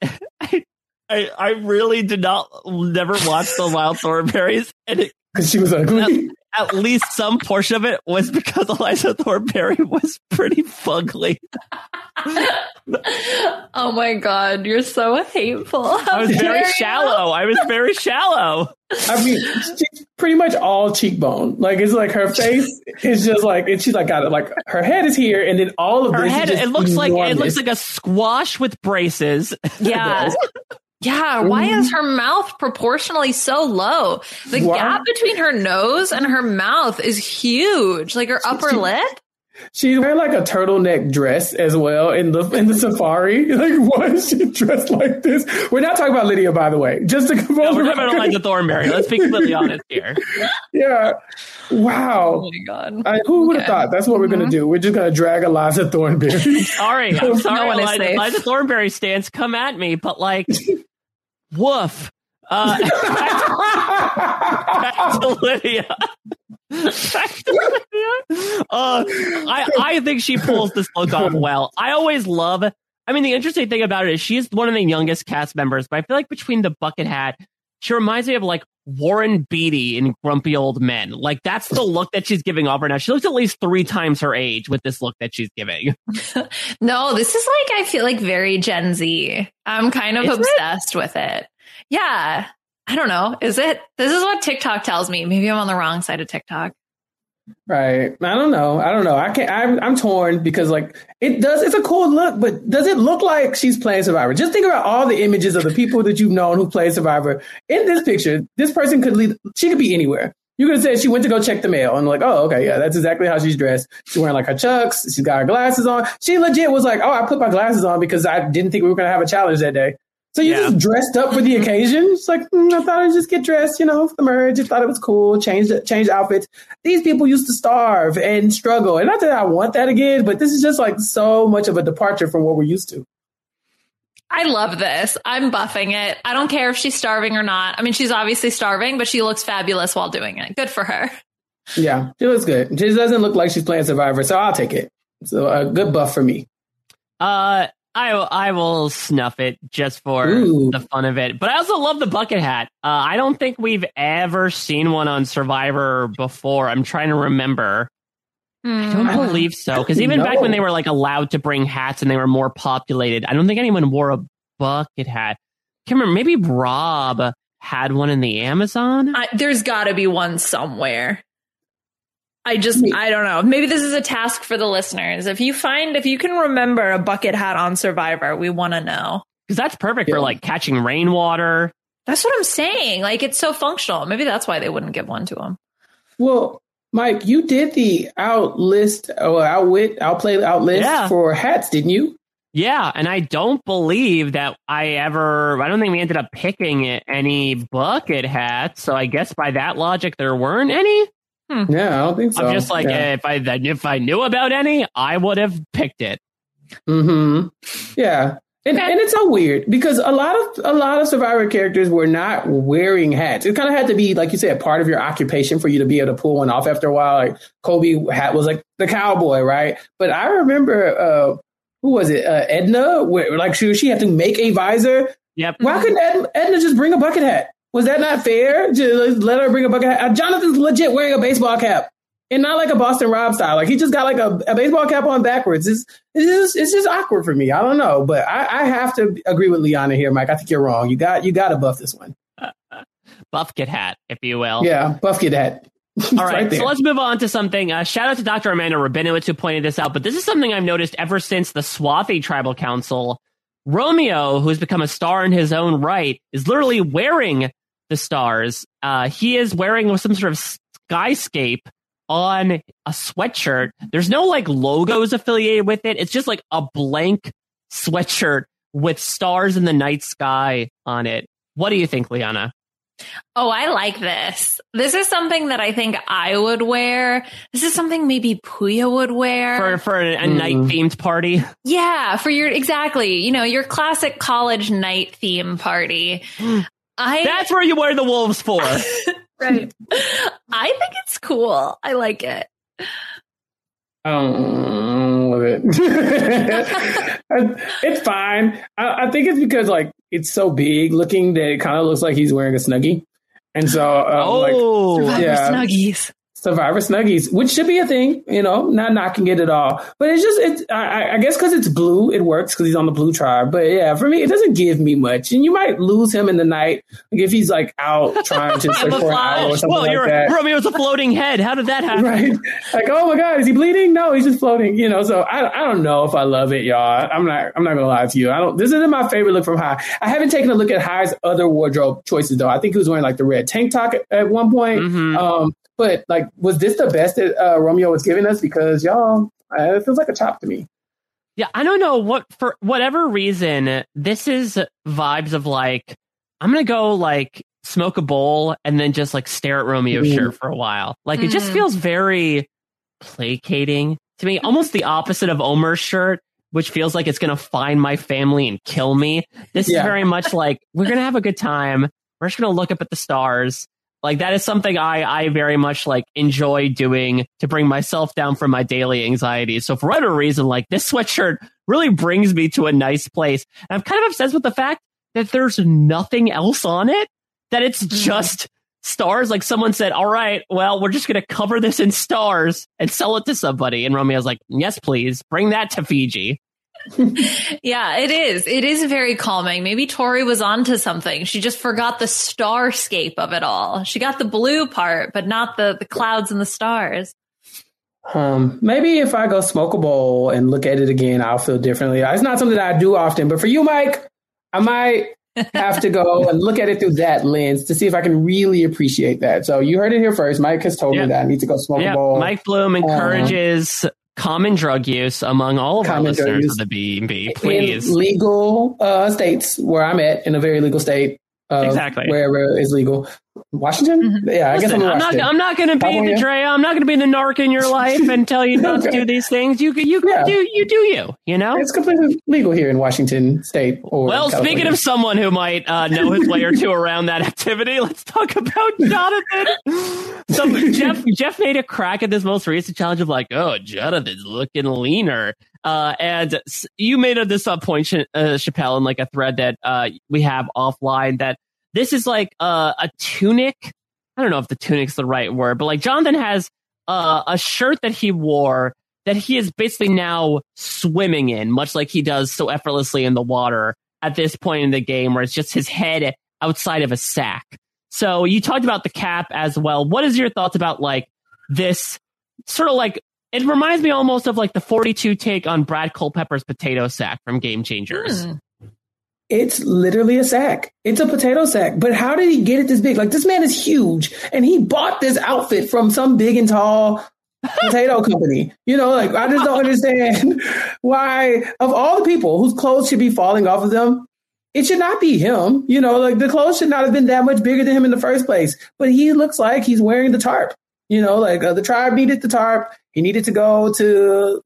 I really never watched the Wild Thornberries, and because she was ugly. At least some portion of it was because Eliza Thornberry was pretty fugly. Oh my God, you're so hateful. I was very shallow. I mean, she's pretty much all cheekbone. Like, it's like her face is just like, and she's like got it. Like, her head is here, and then all of her this head. Is just it looks enormous. like a squash with braces. Yeah. Yeah, why is her mouth proportionally so low? The gap between her nose and her mouth is huge. Like her upper lip. She's wearing like a turtleneck dress as well in the safari. Like, why is she dressed like this? We're not talking about Lydia, by the way. Just to come over. We're talking about Eliza Thornberry. Let's be completely honest here. Yeah. Wow. Oh my God. Who would have thought that's what we're going to do? We're just going to drag Eliza Thornberry. I'm sorry, No Eliza Thornberry stands. Come at me, but like, woof. Back to Lydia. I think she pulls this look off well. The interesting thing about it is she's one of the youngest cast members, but I feel like between the bucket hat, she reminds me of like Warren Beatty in Grumpy Old Men. Like, that's the look that she's giving off right now. She looks at least 3 times her age with this look that she's giving. No, this is like, I feel like very Gen Z. I'm kind of obsessed with it. Yeah. I don't know. Is it? This is what TikTok tells me. Maybe I'm on the wrong side of TikTok. Right. I don't know. I'm torn because like it's a cool look, but does it look like she's playing Survivor? Just think about all the images of the people that you've known who play Survivor. In this picture, this person she could be anywhere. You could have said she went to go check the mail and like, oh, okay, yeah, that's exactly how she's dressed. She's wearing like her chucks. She's got her glasses on. She legit was like, oh, I put my glasses on because I didn't think we were going to have a challenge that day. So you just dressed up for the occasion. It's like, I thought I'd just get dressed, for the merge. Just thought it was cool. Change outfits. These people used to starve and struggle. And not that I want that again, but this is just like so much of a departure from what we're used to. I love this. I'm buffing it. I don't care if she's starving or not. I mean, she's obviously starving, but she looks fabulous while doing it. Good for her. Yeah, she looks good. She doesn't look like she's playing Survivor, so I'll take it. So a good buff for me. I will snuff it just for the fun of it. But I also love the bucket hat. I don't think we've ever seen one on Survivor before. I'm trying to remember. I don't believe so. Because even back when they were like allowed to bring hats and they were more populated, I don't think anyone wore a bucket hat. I can't remember. Maybe Rob had one in the Amazon. There's got to be one somewhere. I don't know. Maybe this is a task for the listeners. If you can remember a bucket hat on Survivor, we want to know. Because that's perfect for like catching rainwater. That's what I'm saying. Like, it's so functional. Maybe that's why they wouldn't give one to him. Well, Mike, you did the outplay for hats, didn't you? Yeah, and I don't believe that I don't think we ended up picking any bucket hats. So I guess by that logic, there weren't any. Yeah, I don't think so. I'm just like, if I knew about any, I would have picked it. Mm-hmm. Yeah. And it's so weird because a lot of Survivor characters were not wearing hats. It kind of had to be, like you said, part of your occupation for you to be able to pull one off after a while. Like Kobe hat was like the cowboy, right? But I remember, who was it? Edna, where like she had to make a visor. Yep. Why couldn't Edna just bring a bucket hat? Was that not fair? Just let her bring a bucket hat. Jonathan's legit wearing a baseball cap. And not like a Boston Rob style. Like he just got like a baseball cap on backwards. It's just awkward for me. I don't know. But I have to agree with Liana here, Mike. I think you're wrong. You got to buff this one. Buffkit hat, if you will. Yeah, Buffkit hat. All right, so let's move on to something. Shout out to Dr. Amanda Rabinowitz who pointed this out. But this is something I've noticed ever since the Swathi Tribal Council. Romeo, who's become a star in his own right, is literally wearing the stars. He is wearing some sort of skyscape on a sweatshirt. There's no like logos affiliated with it. It's just like a blank sweatshirt with stars in the night sky on it. What do you think, Liana? Oh, I like this. This is something that I think I would wear. This is something maybe Puya would wear. For a night themed party? Yeah, for your classic college night theme party. That's where you wear the wolves for. Right. I think it's cool. I like it. I don't love it. It's fine. I think it's because like it's so big looking that it kind of looks like he's wearing a Snuggie. And so Snuggies. Survivor Snuggies, which should be a thing, not knocking it at all. But I guess because it's blue, it works because he's on the blue tribe. But yeah, for me, it doesn't give me much. And you might lose him in the night like if he's like out trying to search for an owl or something like that. Romeo's a floating head. How did that happen? Right. Like, oh my God, is he bleeding? No, he's just floating, So I don't know if I love it, y'all. I'm not going to lie to you. This isn't my favorite look from Hai. I haven't taken a look at Hai's other wardrobe choices, though. I think he was wearing like the red tank top at one point. Mm-hmm. But like, was this the best that Romeo was giving us? Because y'all, it feels like a chop to me. Yeah, I don't know for whatever reason, this is vibes of like, I'm going to go like smoke a bowl and then just like stare at Romeo's shirt for a while. Like it just feels very placating to me. Almost the opposite of Omer's shirt, which feels like it's going to find my family and kill me. This is very much like, we're going to have a good time. We're just going to look up at the stars. Like that is something I very much like enjoy doing to bring myself down from my daily anxiety. So for whatever reason, like this sweatshirt really brings me to a nice place. And I'm kind of obsessed with the fact that there's nothing else on it, that it's just stars. Like someone said, all right, well, we're just going to cover this in stars and sell it to somebody. And Romeo's like, yes, please bring that to Fiji. Yeah, it is. It is very calming. Maybe Tori was onto something. She just forgot the starscape of it all. She got the blue part, but not the clouds and the stars. Maybe if I go smoke a bowl and look at it again, I'll feel differently. It's not something that I do often, but for you, Mike, I might have to go and look at it through that lens to see if I can really appreciate that. So you heard it here first. Mike has told me that I need to go smoke a bowl. Mike Bloom encourages common drug use among all of our listeners of the B&B. Please. In legal states where I'm at, in a very legal state. Exactly. Wherever is legal. Washington? Mm-hmm. Yeah, I guess I'm not going to be the Drea. I'm not going to be the narc in your life and tell you not to do these things. You do you know? It's completely legal here in Washington State. Or California. Speaking of someone who might know his way or two around that activity, let's talk about Jonathan. So Jeff made a crack at this most recent challenge of like, oh, Jonathan's looking leaner. And you made this point, Chappelle, in like a thread that we have offline, that this is like a tunic. I don't know if the tunic's the right word, but like Jonathan has a shirt that he wore that he is basically now swimming in, much like he does so effortlessly in the water at this point in the game, where it's just his head outside of a sack. So you talked about the cap as well. What is your thoughts about like this sort of like, it reminds me almost of like the 42 take on Brad Culpepper's potato sack from Game Changers. It's literally a sack. It's a potato sack. But how did he get it this big? Like, this man is huge, and he bought this outfit from some big and tall potato company. You know, like, I just don't understand why, of all the people whose clothes should be falling off of them, it should not be him. You know, like, the clothes should not have been that much bigger than him in the first place. But he looks like he's wearing the tarp. You know, like, the tribe needed the tarp. He needed to go to,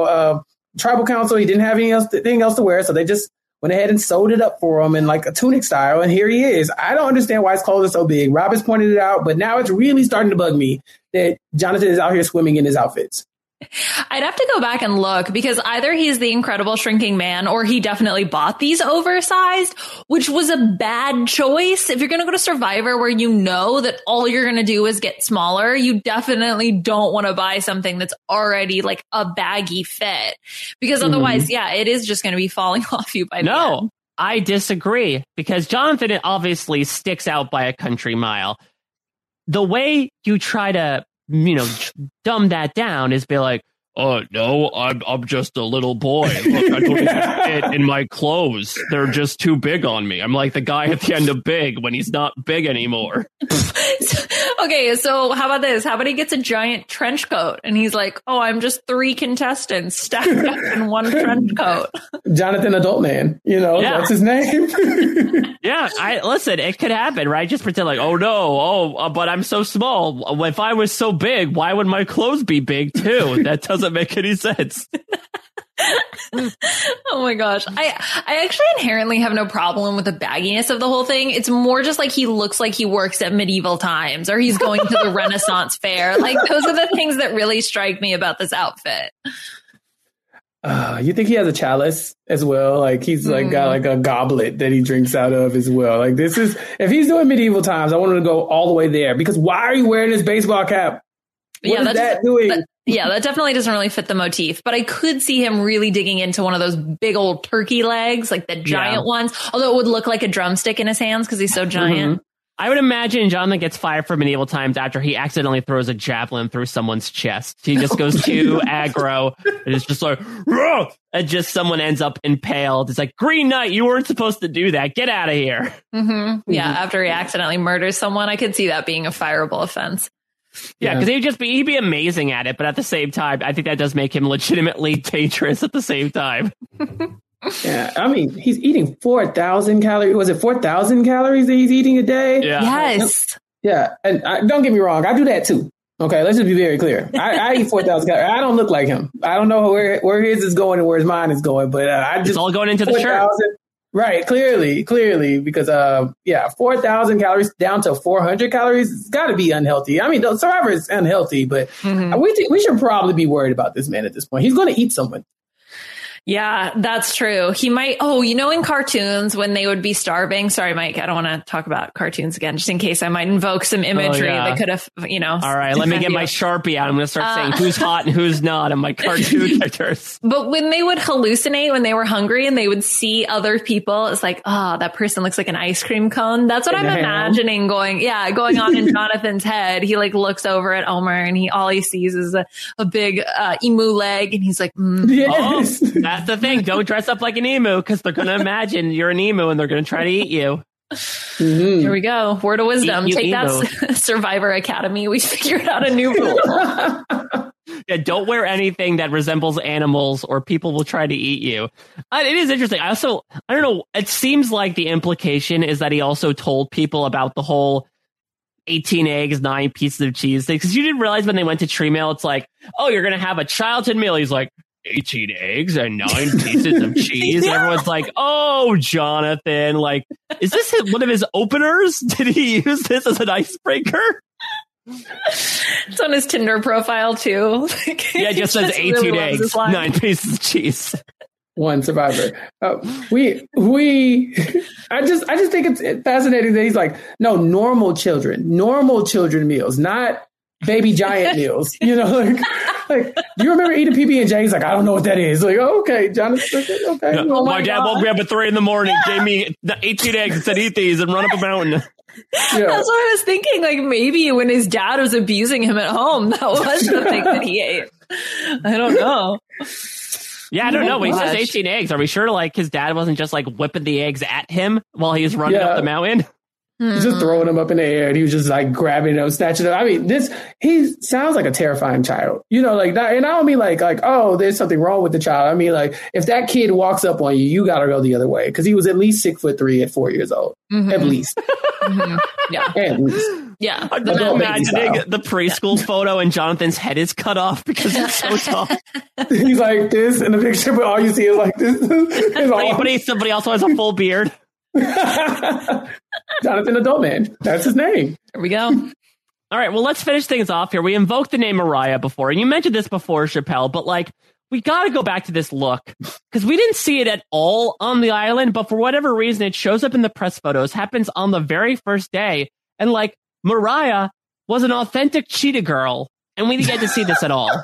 tribal council. He didn't have anything else to wear, so they just went ahead and sewed it up for him in like a tunic style, and here he is. I don't understand why his clothes are so big. Rob has pointed it out, but now it's really starting to bug me that Jonathan is out here swimming in his outfits. I'd have to go back and look, because either he's the incredible shrinking man or he definitely bought these oversized, which was a bad choice. If you're going to go to Survivor where you know that all you're going to do is get smaller, you definitely don't want to buy something that's already like a baggy fit, because otherwise, it is just going to be falling off you by the end. I disagree, because Jonathan obviously sticks out by a country mile. The way you try to dumb that down is be like, oh, no, I'm just a little boy. Look, I don't even fit in my clothes. They're just too big on me. I'm like the guy at the end of Big when he's not big anymore. Okay, so how about this? How about he gets a giant trench coat and he's like, oh, I'm just 3 contestants stacked up in one trench coat. Jonathan Adult Man, that's his name. Listen, it could happen, right? Just pretend like, oh no, but I'm so small. If I was so big, why would my clothes be big too? That doesn't make any sense. Oh my gosh. I actually inherently have no problem with the bagginess of the whole thing. It's more just like he looks like he works at medieval times or he's going to the Renaissance fair. Like, those are the things that really strike me about this outfit. You think he has a chalice as well? Like, he's like got like a goblet that he drinks out of as well. Like, this is, if he's doing medieval times, I want him to go all the way there, because why are you wearing this baseball cap? What is that doing? That definitely doesn't really fit the motif, but I could see him really digging into one of those big old turkey legs, like the giant ones, although it would look like a drumstick in his hands because he's so giant. I would imagine Jonathan gets fired from Medieval Times after he accidentally throws a javelin through someone's chest. He just goes too aggro, and it's just like, Rah! And just someone ends up impaled. It's like, Green Knight, you weren't supposed to do that. Get out of here. Yeah, after he accidentally murders someone, I could see that being a fireable offense. Yeah, because he'd be amazing at it, but at the same time, I think that does make him legitimately dangerous at the same time. Yeah, I mean, he's eating 4,000 calories. Was it 4,000 calories that he's eating a day? Yeah. Yes. Yeah, and don't get me wrong, I do that too. Okay, let's just be very clear. I eat 4,000 calories. I don't look like him. I don't know where his is going and where his mine is going, but it's all going into the shirt. Right, clearly, because 4,000 calories down to 400 calories, it's got to be unhealthy. I mean, Survivor is unhealthy, but we should probably be worried about this man at this point. He's going to eat someone. Yeah, that's true. He might. Oh, in cartoons when they would be starving. Sorry, Mike. I don't want to talk about cartoons again, just in case I might invoke some imagery that could have, All right, let me get my Sharpie out. I'm going to start saying who's hot and who's not on my cartoon characters. But when they would hallucinate when they were hungry and they would see other people, it's like, oh, that person looks like an ice cream cone. That's what I'm imagining going on in Jonathan's head. He like looks over at Omar and all he sees is a big emu leg, and he's like, yes. Oh, that's the thing. Don't dress up like an emu because they're going to imagine you're an emu and they're going to try to eat you. Mm-hmm. Here we go. Word of wisdom. Take that, Survivor Academy. We figured out a new rule. Yeah, don't wear anything that resembles animals or people will try to eat you. It is interesting. I don't know. It seems like the implication is that he also told people about the whole 18 eggs, 9 pieces of cheese thing. Because you didn't realize when they went to Tree Mail, it's like, oh, you're going to have a childhood meal. He's like, 18 eggs and 9 pieces of cheese. And everyone's like, oh, Jonathan, like, is this one of his openers? Did he use this as an icebreaker? It's on his Tinder profile too. Yeah, it just says 18 really eggs, 9 pieces of cheese. One survivor. I just think it's fascinating that he's like, no, normal children meals, not baby giant meals. Like, do you remember eating PB&J? He's like, I don't know what that is. Like, oh, okay, Jonathan, okay. Yeah, oh my dad woke me up at 3 a.m, gave me 18 eggs and said, eat these and run up a mountain. Yeah. That's what I was thinking. Like, maybe when his dad was abusing him at home, that was the thing that he ate. I don't know. Yeah, I don't know. When he says 18 eggs, are we sure like his dad wasn't just like whipping the eggs at him while he was running up the mountain? He's just throwing them up in the air and he was just like grabbing them, snatching them. I mean, he sounds like a terrifying child, like that. And I don't mean like, oh, there's something wrong with the child. I mean, like if that kid walks up on you, you got to go the other way. Because he was at least 6'3" at 4 years old, at least. Mm-hmm. Yeah. At least. Yeah. I'm imagining the preschool photo and Jonathan's head is cut off because it's so tall. He's like this in the picture, but all you see is like this. But somebody also has a full beard. Jonathan Adult Man. That's his name. There we go. All right, well, let's finish things off here. We invoked the name Mariah before, and you mentioned this before, Chappelle, but like, we got to go back to this look because we didn't see it at all on the island, but for whatever reason, it shows up in the press photos, happens on the very first day. And like, Mariah was an authentic cheetah girl, and we didn't get to see this at all.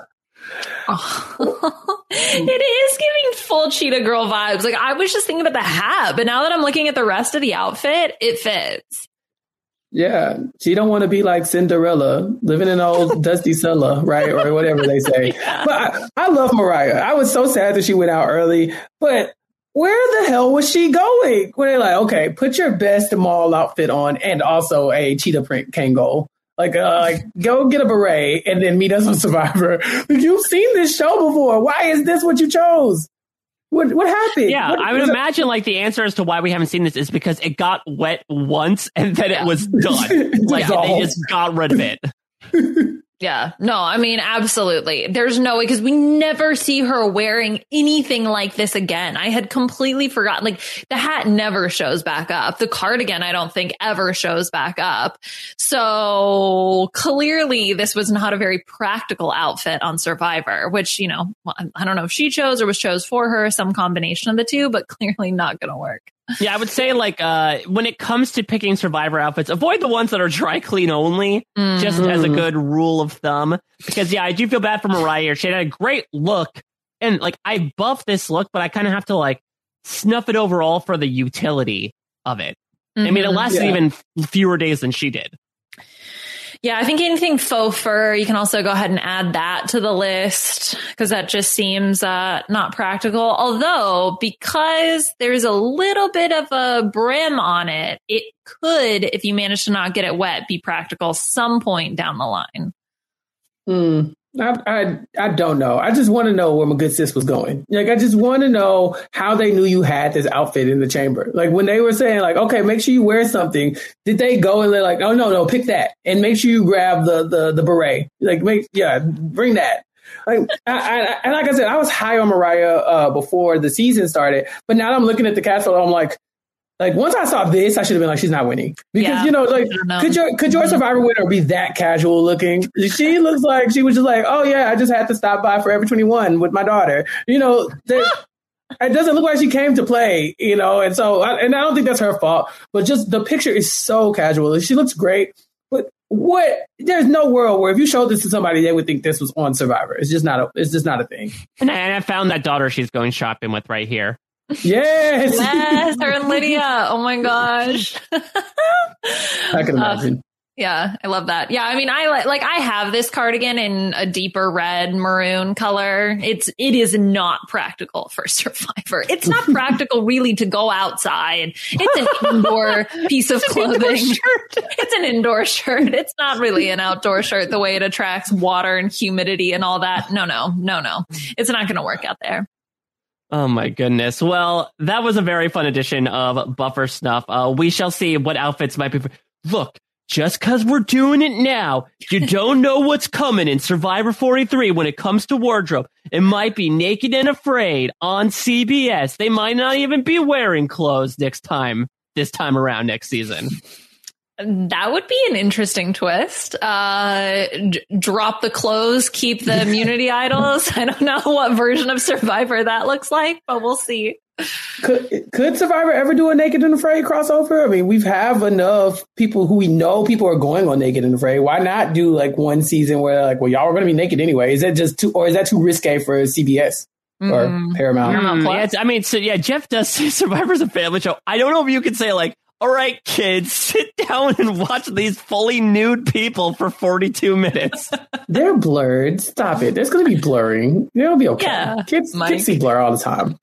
It is giving full cheetah girl vibes. Like, I was just thinking about the hat, but now that I'm looking at the rest of the outfit, it fits. Yeah, she don't want to be like Cinderella, living in an old dusty cellar, right? Or whatever they say. Yeah. But I love Mariah. I was so sad that she went out early, but where the hell was she going? When they're like, okay, put your best mall outfit on and also a cheetah print Kangol. Like, go get a beret and then meet us on Survivor. You've seen this show before. Why is this what you chose? What happened? Yeah, I would imagine like the answer as to why we haven't seen this is because it got wet once and then it was done. Like they just got rid of it. Yeah, no, I mean, absolutely. There's no way because we never see her wearing anything like this again. I had completely forgotten. Like the hat never shows back up. The cardigan, I don't think ever shows back up. So clearly this was not a very practical outfit on Survivor, which, I don't know if she chose or was chose for her, some combination of the two, but clearly not going to work. Yeah, I would say like when it comes to picking Survivor outfits, avoid the ones that are dry clean only, just as a good rule of thumb. Because yeah, I do feel bad for Mariah. She had a great look, and like I buff this look, but I kind of have to like snuff it overall for the utility of it. I mean, it lasted even fewer days than she did. Yeah, I think anything faux fur, you can also go ahead and add that to the list because that just seems not practical. Although, because there's a little bit of a brim on it, it could, if you manage to not get it wet, be practical some point down the line. I don't know. I just want to know where my good sis was going. Like, I just want to know how they knew you had this outfit in the chamber. Like when they were saying like, okay, make sure you wear something. Did they go and they're like, oh, no, pick that and make sure you grab the beret. Like, bring that. Like, and like I said, I was high on Mariah before the season started, but now I'm looking at the cast photo. I'm like once I saw this, I should have been like, she's not winning because could your Survivor winner be that casual looking? She looks like she was just like, oh yeah, I just had to stop by Forever 21 with my daughter. It doesn't look like she came to play, and so, and I don't think that's her fault, but just the picture is so casual. She looks great, but there's no world where if you showed this to somebody, they would think this was on Survivor. It's just not a thing. And I found that daughter she's going shopping with right here. Yes, her and Lydia. Oh my gosh. I can imagine. Yeah, I love that. Yeah, I mean, I have this cardigan in a deeper red maroon color. It is not practical for Survivor. It's not practical really to go outside. It's an indoor piece of clothing. It's an indoor shirt. It's not really an outdoor shirt the way it attracts water and humidity and all that. No. It's not going to work out there. Oh my goodness. Well, that was a very fun edition of Buffer Snuff. We shall see what outfits might be. Look. Just because we're doing it now, you don't know what's coming in Survivor 43 when it comes to wardrobe. It might be Naked and Afraid on CBS. They might not even be wearing clothes this time around next season. That would be an interesting twist. Drop the clothes, keep the immunity idols. I don't know what version of Survivor that looks like, but we'll see. Could Survivor ever do a Naked and Afraid crossover? I mean, we have enough people who we know people are going on Naked and Afraid. Why not do like one season where like, well, y'all are going to be naked anyway? Is that just too risque for CBS or Paramount? Jeff does say Survivor's a family show. I don't know if you could say like, all right, kids, sit down and watch these fully nude people for 42 minutes. They're blurred. Stop it. There's going to be blurring. It'll be okay. Yeah, kids see blur all the time.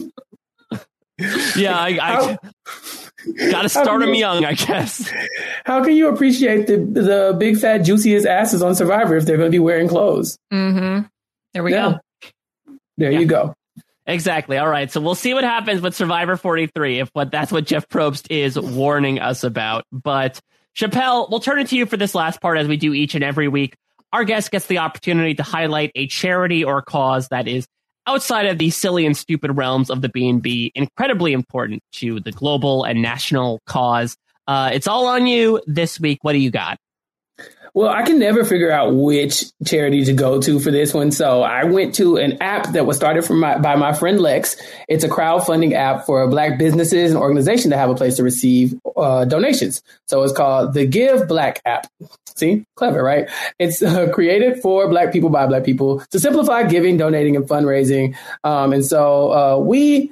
Yeah, I gotta start them young, I guess. How can you appreciate the big, fat, juiciest asses on Survivor if they're going to be wearing clothes? Mm-hmm. There we go. There you go. Exactly. All right. So we'll see what happens with Survivor 43 that's what Jeff Probst is warning us about. But Chappelle, we'll turn it to you for this last part as we do each and every week. Our guest gets the opportunity to highlight a charity or cause that is outside of the silly and stupid realms of the B&B, incredibly important to the global and national cause. It's all on you this week. What do you got? Well, I can never figure out which charity to go to for this one. So I went to an app that was started by my friend Lex. It's a crowdfunding app for Black businesses and organizations to have a place to receive donations. So it's called the Give Black app. See, clever, right? It's created for Black people by Black people to simplify giving, donating, and fundraising. And so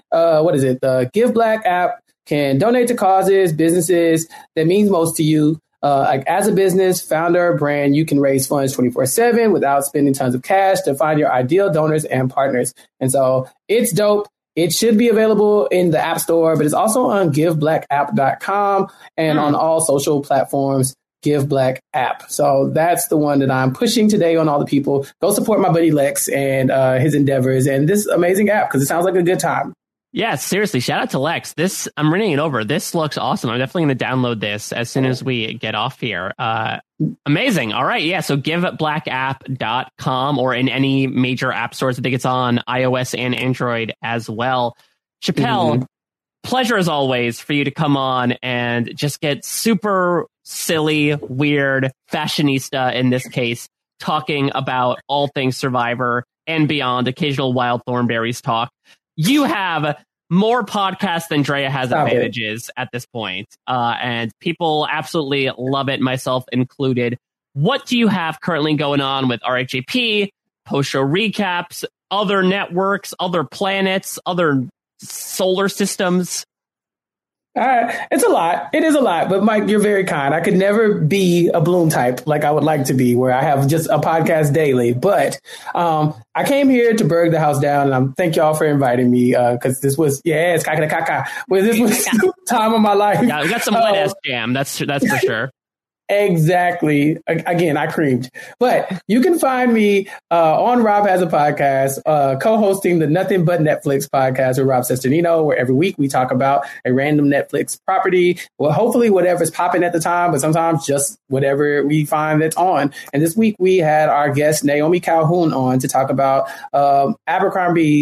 the Give Black app can donate to causes, businesses that means most to you. Like as a business, founder, brand, you can raise funds 24/7 without spending tons of cash to find your ideal donors and partners. And so it's dope. It should be available in the App Store, but it's also on giveblackapp.com and on all social platforms, Give Black app. So that's the one that I'm pushing today on all the people. Go support my buddy Lex and his endeavors and this amazing app because it sounds like a good time. Yeah, seriously, shout out to Lex. I'm reading it over. This looks awesome. I'm definitely going to download this as soon as we get off here. Amazing. All right. Yeah. So giveblackapp.com or in any major app stores. I think it's on iOS and Android as well. Chappelle, pleasure as always for you to come on and just get super silly, weird, fashionista in this case, talking about all things Survivor and beyond, occasional Wild Thornberries talk. You have more podcasts than Drea has advantages at this point, and people absolutely love it, myself included. What do you have currently going on with RHAP, post-show recaps, other networks, other planets, other solar systems? It's a lot. It is a lot. But Mike, you're very kind. I could never be a Bloom type like I would like to be, where I have just a podcast daily. But I came here to burg the house down, and thank y'all for inviting me because this was, it's kaka. Well, this was the time of my life. Yeah, we got some wet ass jam. That's for sure. Exactly. Again, I creamed. But you can find me on Rob Has a Podcast, co-hosting the Nothing But Netflix podcast with Rob Cesternino, where every week we talk about a random Netflix property. Well, hopefully whatever's popping at the time, but sometimes just whatever we find that's on. And this week we had our guest Naomi Calhoun on to talk about Abercrombie,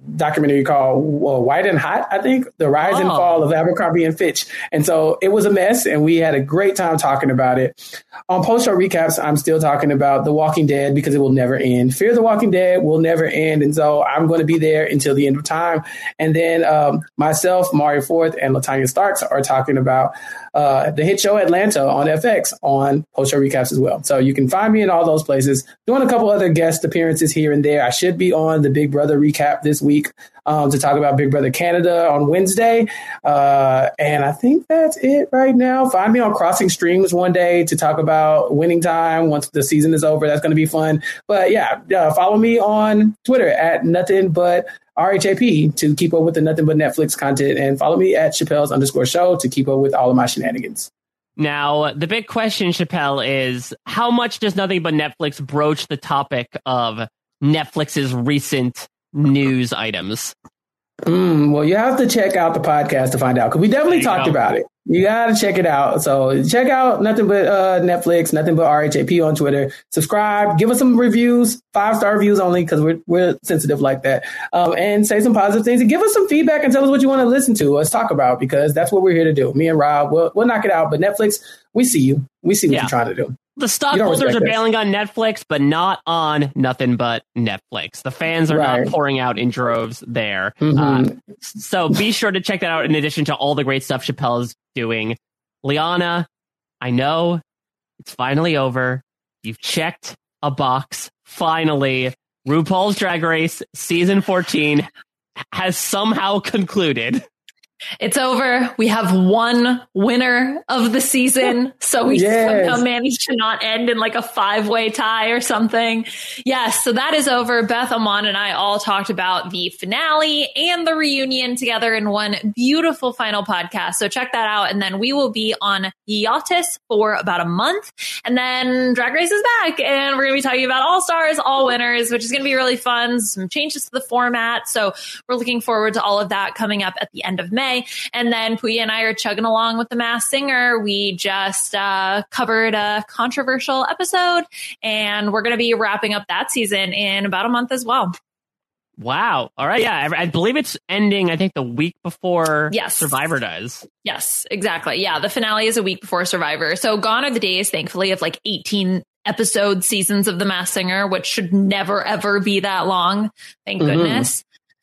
documentary called White and Hot, I think, The Rise and Fall of Abercrombie and Fitch. And so it was a mess, and we had a great time talking about it. On post-show recaps, I'm still talking about The Walking Dead because it will never end. Fear the Walking Dead will never end, and so I'm going to be there until the end of time. And then myself, Mario Forth, and LaTanya Starks are talking about the hit show Atlanta on FX on post-show recaps as well. So you can find me in all those places. Doing a couple other guest appearances here and there. I should be on the Big Brother recap this week to talk about Big Brother Canada on Wednesday. And I think that's it right now. Find me on Crossing Streams one day to talk about Winning Time once the season is over. That's going to be fun. But yeah, follow me on Twitter at Nothing But RHAP to keep up with the Nothing But Netflix content, and follow me at Chappelle's_show to keep up with all of my shenanigans. Now, the big question, Chappelle, is how much does Nothing But Netflix broach the topic of Netflix's recent news items? Well, you have to check out the podcast to find out, because we definitely talked about it. You got to check it out. So check out Nothing But Netflix, Nothing But RHAP on Twitter. Subscribe, give us some reviews, 5-star reviews only, because we're sensitive like that. And say some positive things and give us some feedback and tell us what you want to listen to us talk about, because that's what we're here to do. Me and Rob, we'll knock it out. But Netflix, we see you. We see what you're trying to do. The stockholders are bailing on Netflix, but not on Nothing But Netflix. The fans are not pouring out in droves there. So be sure to check that out in addition to all the great stuff Chappelle is doing. Liana, I know it's finally over. You've checked a box. Finally, RuPaul's Drag Race Season 14 has somehow concluded. It's over. We have one winner of the season. So we somehow managed to not end in like a 5-way tie or something. Yes. So that is over. Beth, Amon, and I all talked about the finale and the reunion together in one beautiful final podcast. So check that out. And then we will be on hiatus for about a month. And then Drag Race is back. And we're going to be talking about all stars, all winners, which is going to be really fun. Some changes to the format. So we're looking forward to all of that coming up at the end of May. And then Puya and I are chugging along with The Masked Singer. We just covered a controversial episode, and we're going to be wrapping up that season in about a month as well. Wow. All right. Yeah. I believe it's ending, I think, the week before Survivor does. Yes, exactly. Yeah. The finale is a week before Survivor. So gone are the days, thankfully, of like 18 episode seasons of The Masked Singer, which should never, ever be that long. Thank goodness.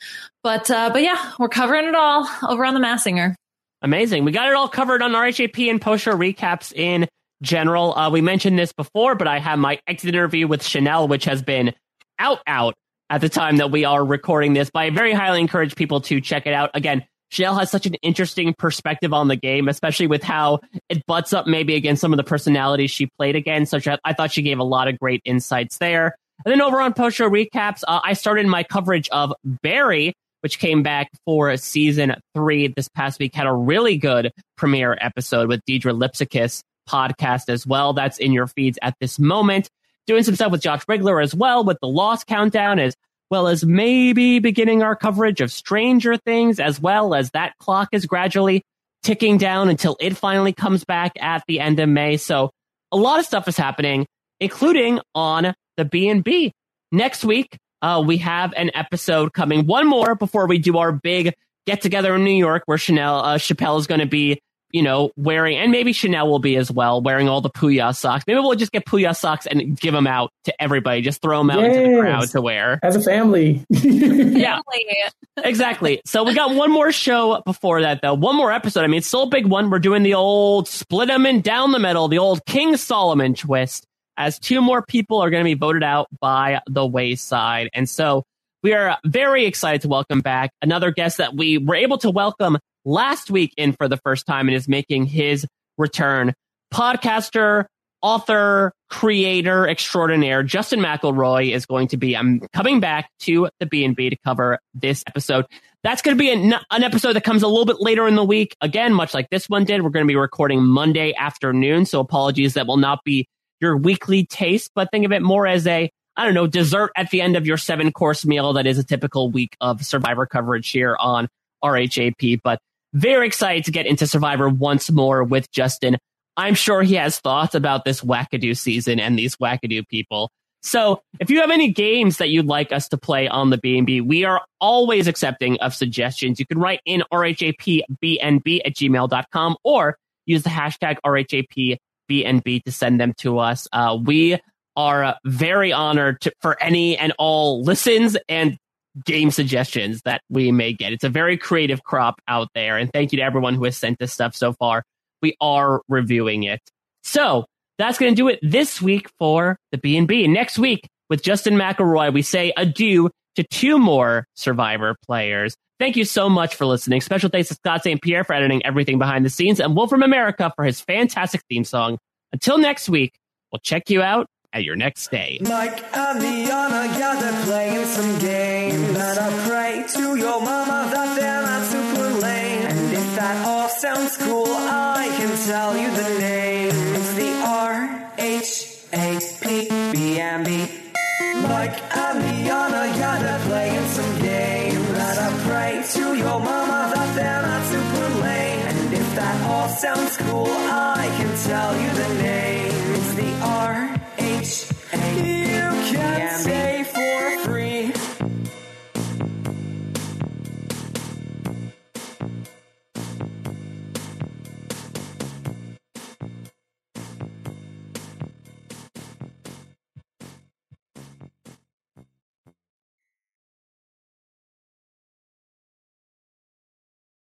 But yeah, we're covering it all over on The Masked Singer. Amazing. We got it all covered on RHAP and post-show recaps in general. We mentioned this before, but I have my exit interview with Chanel, which has been out at the time that we are recording this. But I very highly encourage people to check it out. Again, Chanel has such an interesting perspective on the game, especially with how it butts up maybe against some of the personalities she played against. So I thought she gave a lot of great insights there. And then over on post-show recaps, I started my coverage of Barry, which came back for season 3 this past week. Had a really good premiere episode with Deidre Lipsikis podcast as well. That's in your feeds at this moment. Doing some stuff with Josh Rigler as well with the Lost Countdown, as well as maybe beginning our coverage of Stranger Things, as well as that clock is gradually ticking down until it finally comes back at the end of May. So a lot of stuff is happening, including on the B&B. Next week, we have an episode coming, one more before we do our big get-together in New York, where Chappelle is going to be, wearing, and maybe Chanel will be as well, wearing all the Puya socks. Maybe we'll just get Puya socks and give them out to everybody. Just throw them out into the crowd to wear. As a family. Yeah, exactly. So we got one more show before that, though. One more episode. I mean, it's still a big one. We're doing the old split them in down the middle, the old King Solomon twist, as 2 more people are going to be voted out by the wayside. And so we are very excited to welcome back another guest that we were able to welcome last week in for the first time and is making his return. Podcaster, author, creator extraordinaire, Justin McElroy is going to be coming back to the B&B to cover this episode. That's going to be an episode that comes a little bit later in the week. Again, much like this one did, we're going to be recording Monday afternoon. So apologies, that will not be your weekly taste, but think of it more as a, dessert at the end of your 7-course meal. That is a typical week of Survivor coverage here on RHAP, but very excited to get into Survivor once more with Justin. I'm sure he has thoughts about this wackadoo season and these wackadoo people. So if you have any games that you'd like us to play on the B&B, we are always accepting of suggestions. You can write in rhapbnb@gmail.com or use the hashtag rhapbnb to send them to us. We are very honored for any and all listens and game suggestions that we may get. It's a very creative crop out there. And thank you to everyone who has sent this stuff so far. We are reviewing it. So that's going to do it this week for the B&B. Next week, with Justin McElroy, we say adieu to 2 more Survivor players. Thank you so much for listening. Special thanks to Scott St. Pierre for editing everything behind the scenes, and Wolf from America for his fantastic theme song. Until next week, we'll check you out at your next stay. Mike and Liana, yeah, they're playing some games. And I pray to your mama that they're not super lame. And if that all sounds cool, I can tell you the name. It's the RHAPBNB. Mike and Liana, yeah, they're playing some games. And I pray to your mama that they're not super lame. And if that all sounds cool, I can tell you the name. It's the RHAPBNB. You can say